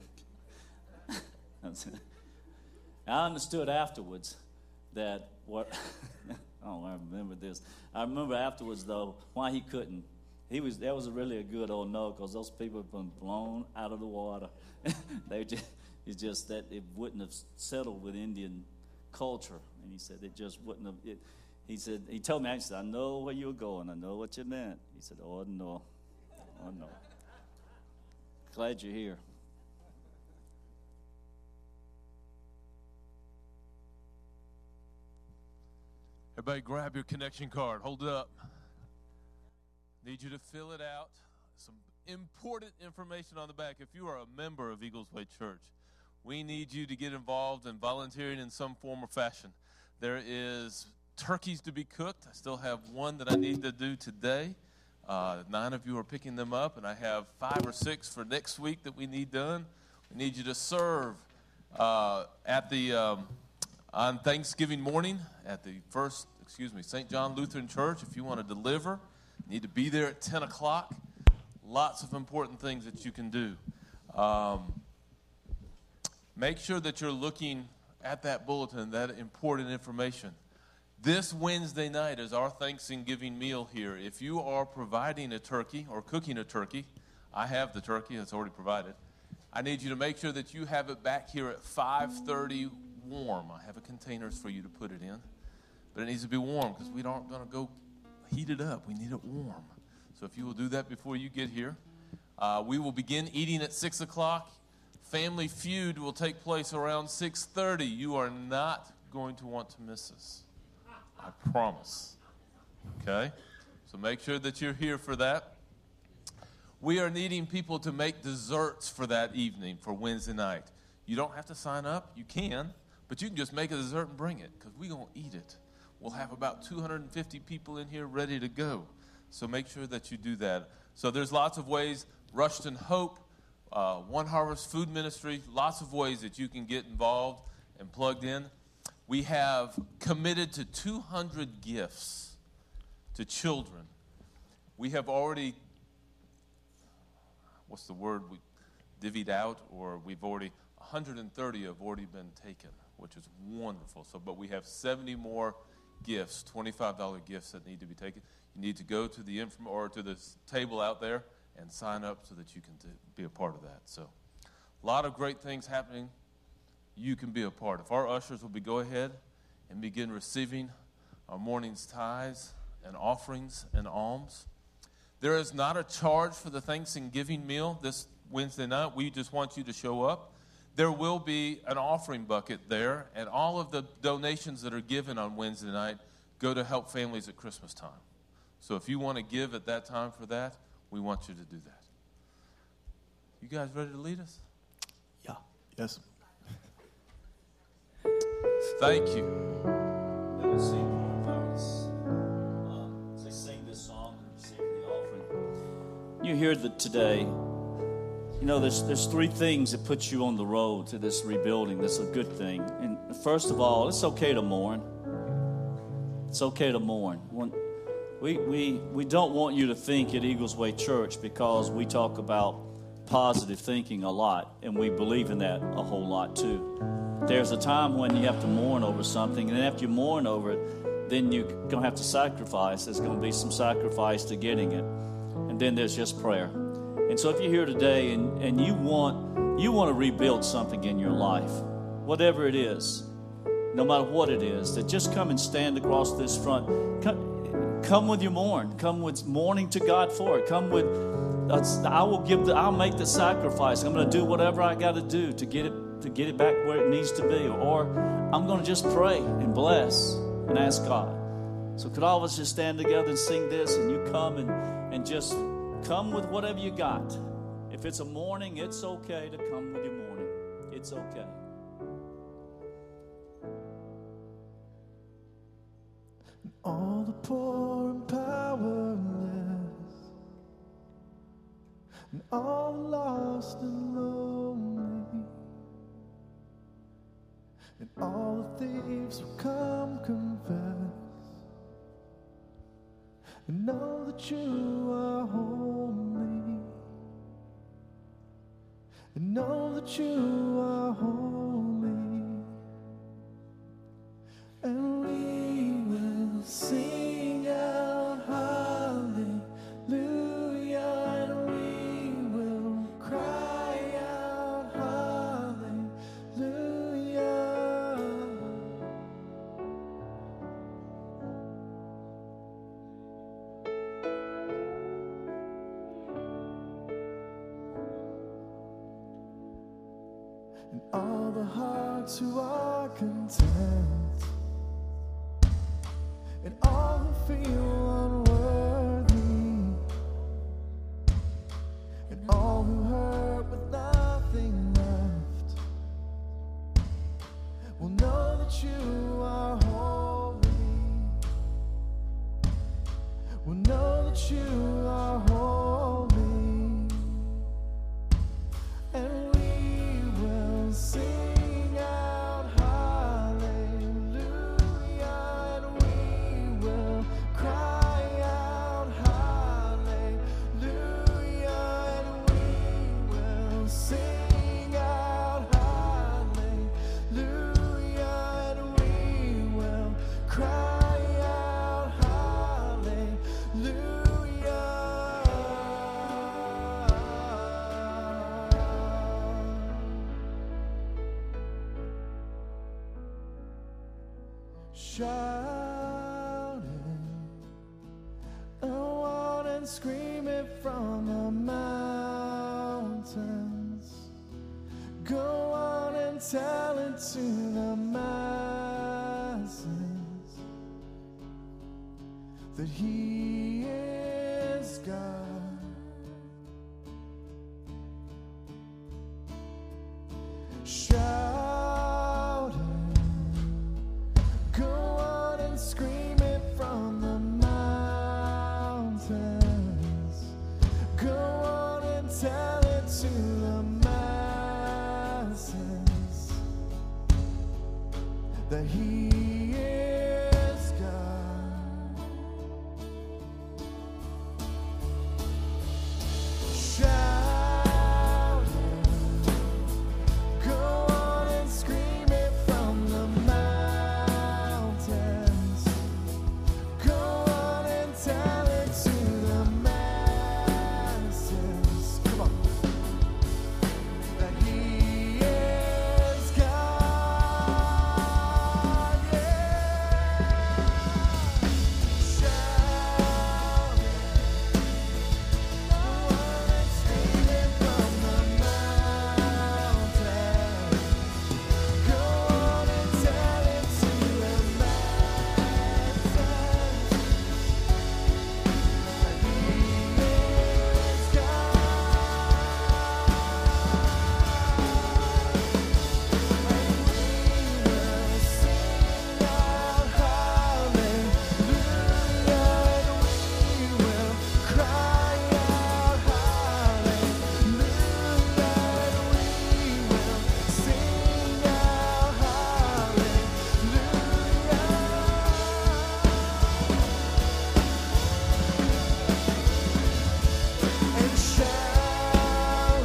I understood afterwards that what, oh, I remember this. I remember afterwards, though, why he couldn't. He was, that was really a good old no, because those people have been blown out of the water. they just, it's just that it wouldn't have settled with Indian culture. And he said it just wouldn't have, it, he said, he told me, I said, I know where you were going. I know what you meant. He said, oh, no. Oh, no. Glad you're here. Everybody grab your connection card. Hold it up. Need you to fill it out. Some important information on the back. If you are a member of Eagles Way Church, we need you to get involved in volunteering in some form or fashion. There is turkeys to be cooked. I still have one that I need to do today. Uh, nine of you are picking them up, and I have five or six for next week that we need done. We need you to serve uh, at the um, on Thanksgiving morning at the first, excuse me, Saint John Lutheran Church. If you want to deliver, you need to be there at ten o'clock. Lots of important things that you can do. Um, make sure that you're looking at that bulletin, that important information. This Wednesday night is our Thanksgiving meal here. If you are providing a turkey or cooking a turkey, I have the turkey, it's already provided. I need you to make sure that you have it back here at five thirty warm. I have a containers for you to put it in, but it needs to be warm because we aren't going to go heat it up. We need it warm. So if you will do that before you get here, uh, we will begin eating at six o'clock. Family Feud will take place around six thirty. You are not going to want to miss us. I promise. Okay? So make sure that you're here for that. We are needing people to make desserts for that evening, for Wednesday night. You don't have to sign up. You can. But you can just make a dessert and bring it because we're going to eat it. We'll have about two hundred fifty people in here ready to go. So make sure that you do that. So there's lots of ways. Rushton Hope, uh, One Harvest Food Ministry, lots of ways that you can get involved and plugged in. We have committed to two hundred gifts to children. We have already, what's the word, we divvied out, or we've already, one hundred thirty have already been taken, which is wonderful. So, but we have seventy more gifts, twenty-five dollar gifts that need to be taken. You need to go to the inform or to the table out there and sign up so that you can do, be a part of that. So, a lot of great things happening. You can be a part. If our ushers will be go ahead and begin receiving our morning's tithes and offerings and alms. There is not a charge for the Thanksgiving meal this Wednesday night. We just want you to show up. There will be an offering bucket there, and all of the donations that are given on Wednesday night go to help families at Christmas time. So if you want to give at that time for that, we want you to do that. You guys ready to lead us? Yeah. Yes. Thank you. Let us sing for us. Uh, as they sing this song and receive the offering. You hear that today. You know, there's there's three things that put you on the road to this rebuilding. That's a good thing. And first of all, it's okay to mourn. It's okay to mourn. When we we we don't want you to think at Eagles Way Church, because we talk about positive thinking a lot, and we believe in that a whole lot too. There's a time when you have to mourn over something, and then after you mourn over it, then you're going to have to sacrifice. There's going to be some sacrifice to getting it. And then there's just prayer. And so if you're here today and, and you want you want to rebuild something in your life, whatever it is, no matter what it is, that just come and stand across this front. Come, come with your mourn. Come with mourning to God for it. Come with, I will give the, I'll make the sacrifice. I'm going to do whatever I got to do to get it to get it back where it needs to be. Or I'm going to just pray and bless and ask God. So could all of us just stand together and sing this, and you come and, and just come with whatever you got. If it's a morning, it's okay to come with your morning. It's okay. All the poor and powerless, and all the lost and lonely, and all the thieves will come confess that you are holy, and know that you are holy, and we will sing out hallelujah, and we will cry out hallelujah. And all the hearts who are content, and all who feel unworthy, and all who hurt with nothing left, will know that you are holy, will know that you are holy, and we will sing out hallelujah, and we will cry out hallelujah, and we will sing out hallelujah, and we will cry out hallelujah. Shouting, out and scream it from the mountains. Go on and tell it to the masses that He is God. Shouting, go on and scream it from the mountains. Go on and tell it to the masses that He is God. Shouting, go on and scream it from the mountains. Go on and tell it to the masses. Come on. That He is God. Yeah. Shouting, go on and scream it from the mountains. Go on and tell it to the masses that He is God. And shout,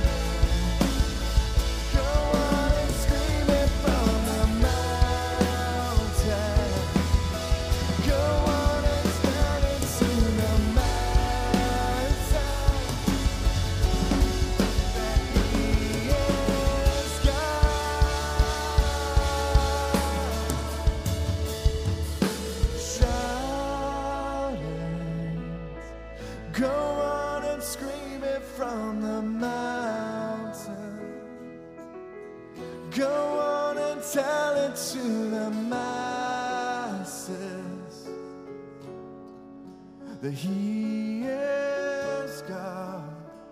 go on and scream it from the mountain. Go on and tell it to the masses that He is God. Shouting, go on and scream it from the mountain. Go on and tell it to the masses that He is God.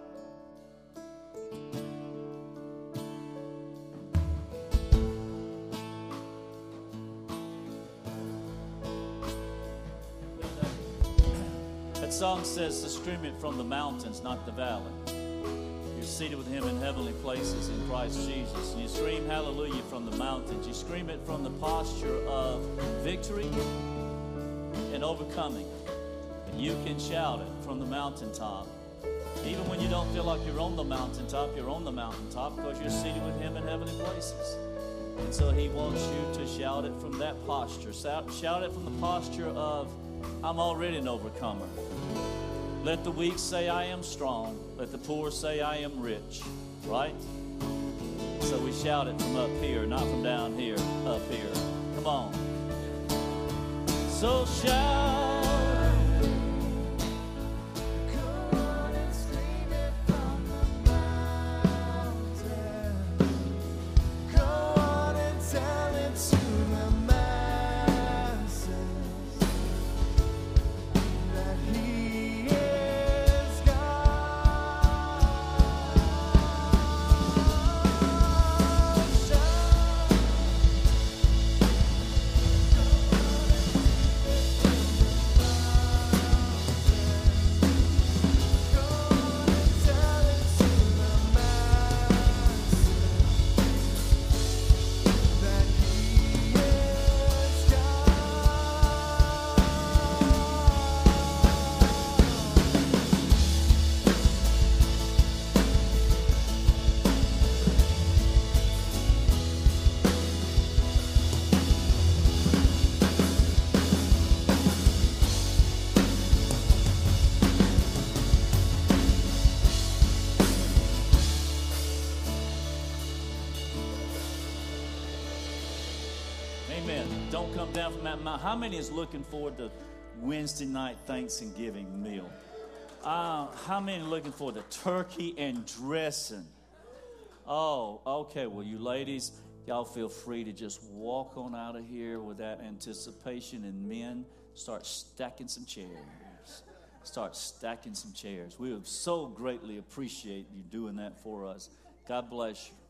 That song says to scream it from the mountains, not the valley. You're seated with Him in heavenly places in Christ Jesus. And you scream hallelujah from the mountains. You scream it from the posture of victory and overcoming. You can shout it from the mountaintop. Even when you don't feel like you're on the mountaintop, you're on the mountaintop because you're seated with him in heavenly places. And so he wants you to shout it from that posture. Shout, shout it from the posture of, I'm already an overcomer. Let the weak say, I am strong. Let the poor say, I am rich. Right? So we shout it from up here, not from down here, up here. Come on. So shout. Don't come down from that mountain. How many is looking forward to Wednesday night Thanksgiving meal? Uh, how many are looking forward to turkey and dressing? Oh, okay. Well, you ladies, y'all feel free to just walk on out of here with that anticipation. And men, start stacking some chairs. Start stacking some chairs. We would so greatly appreciate you doing that for us. God bless you.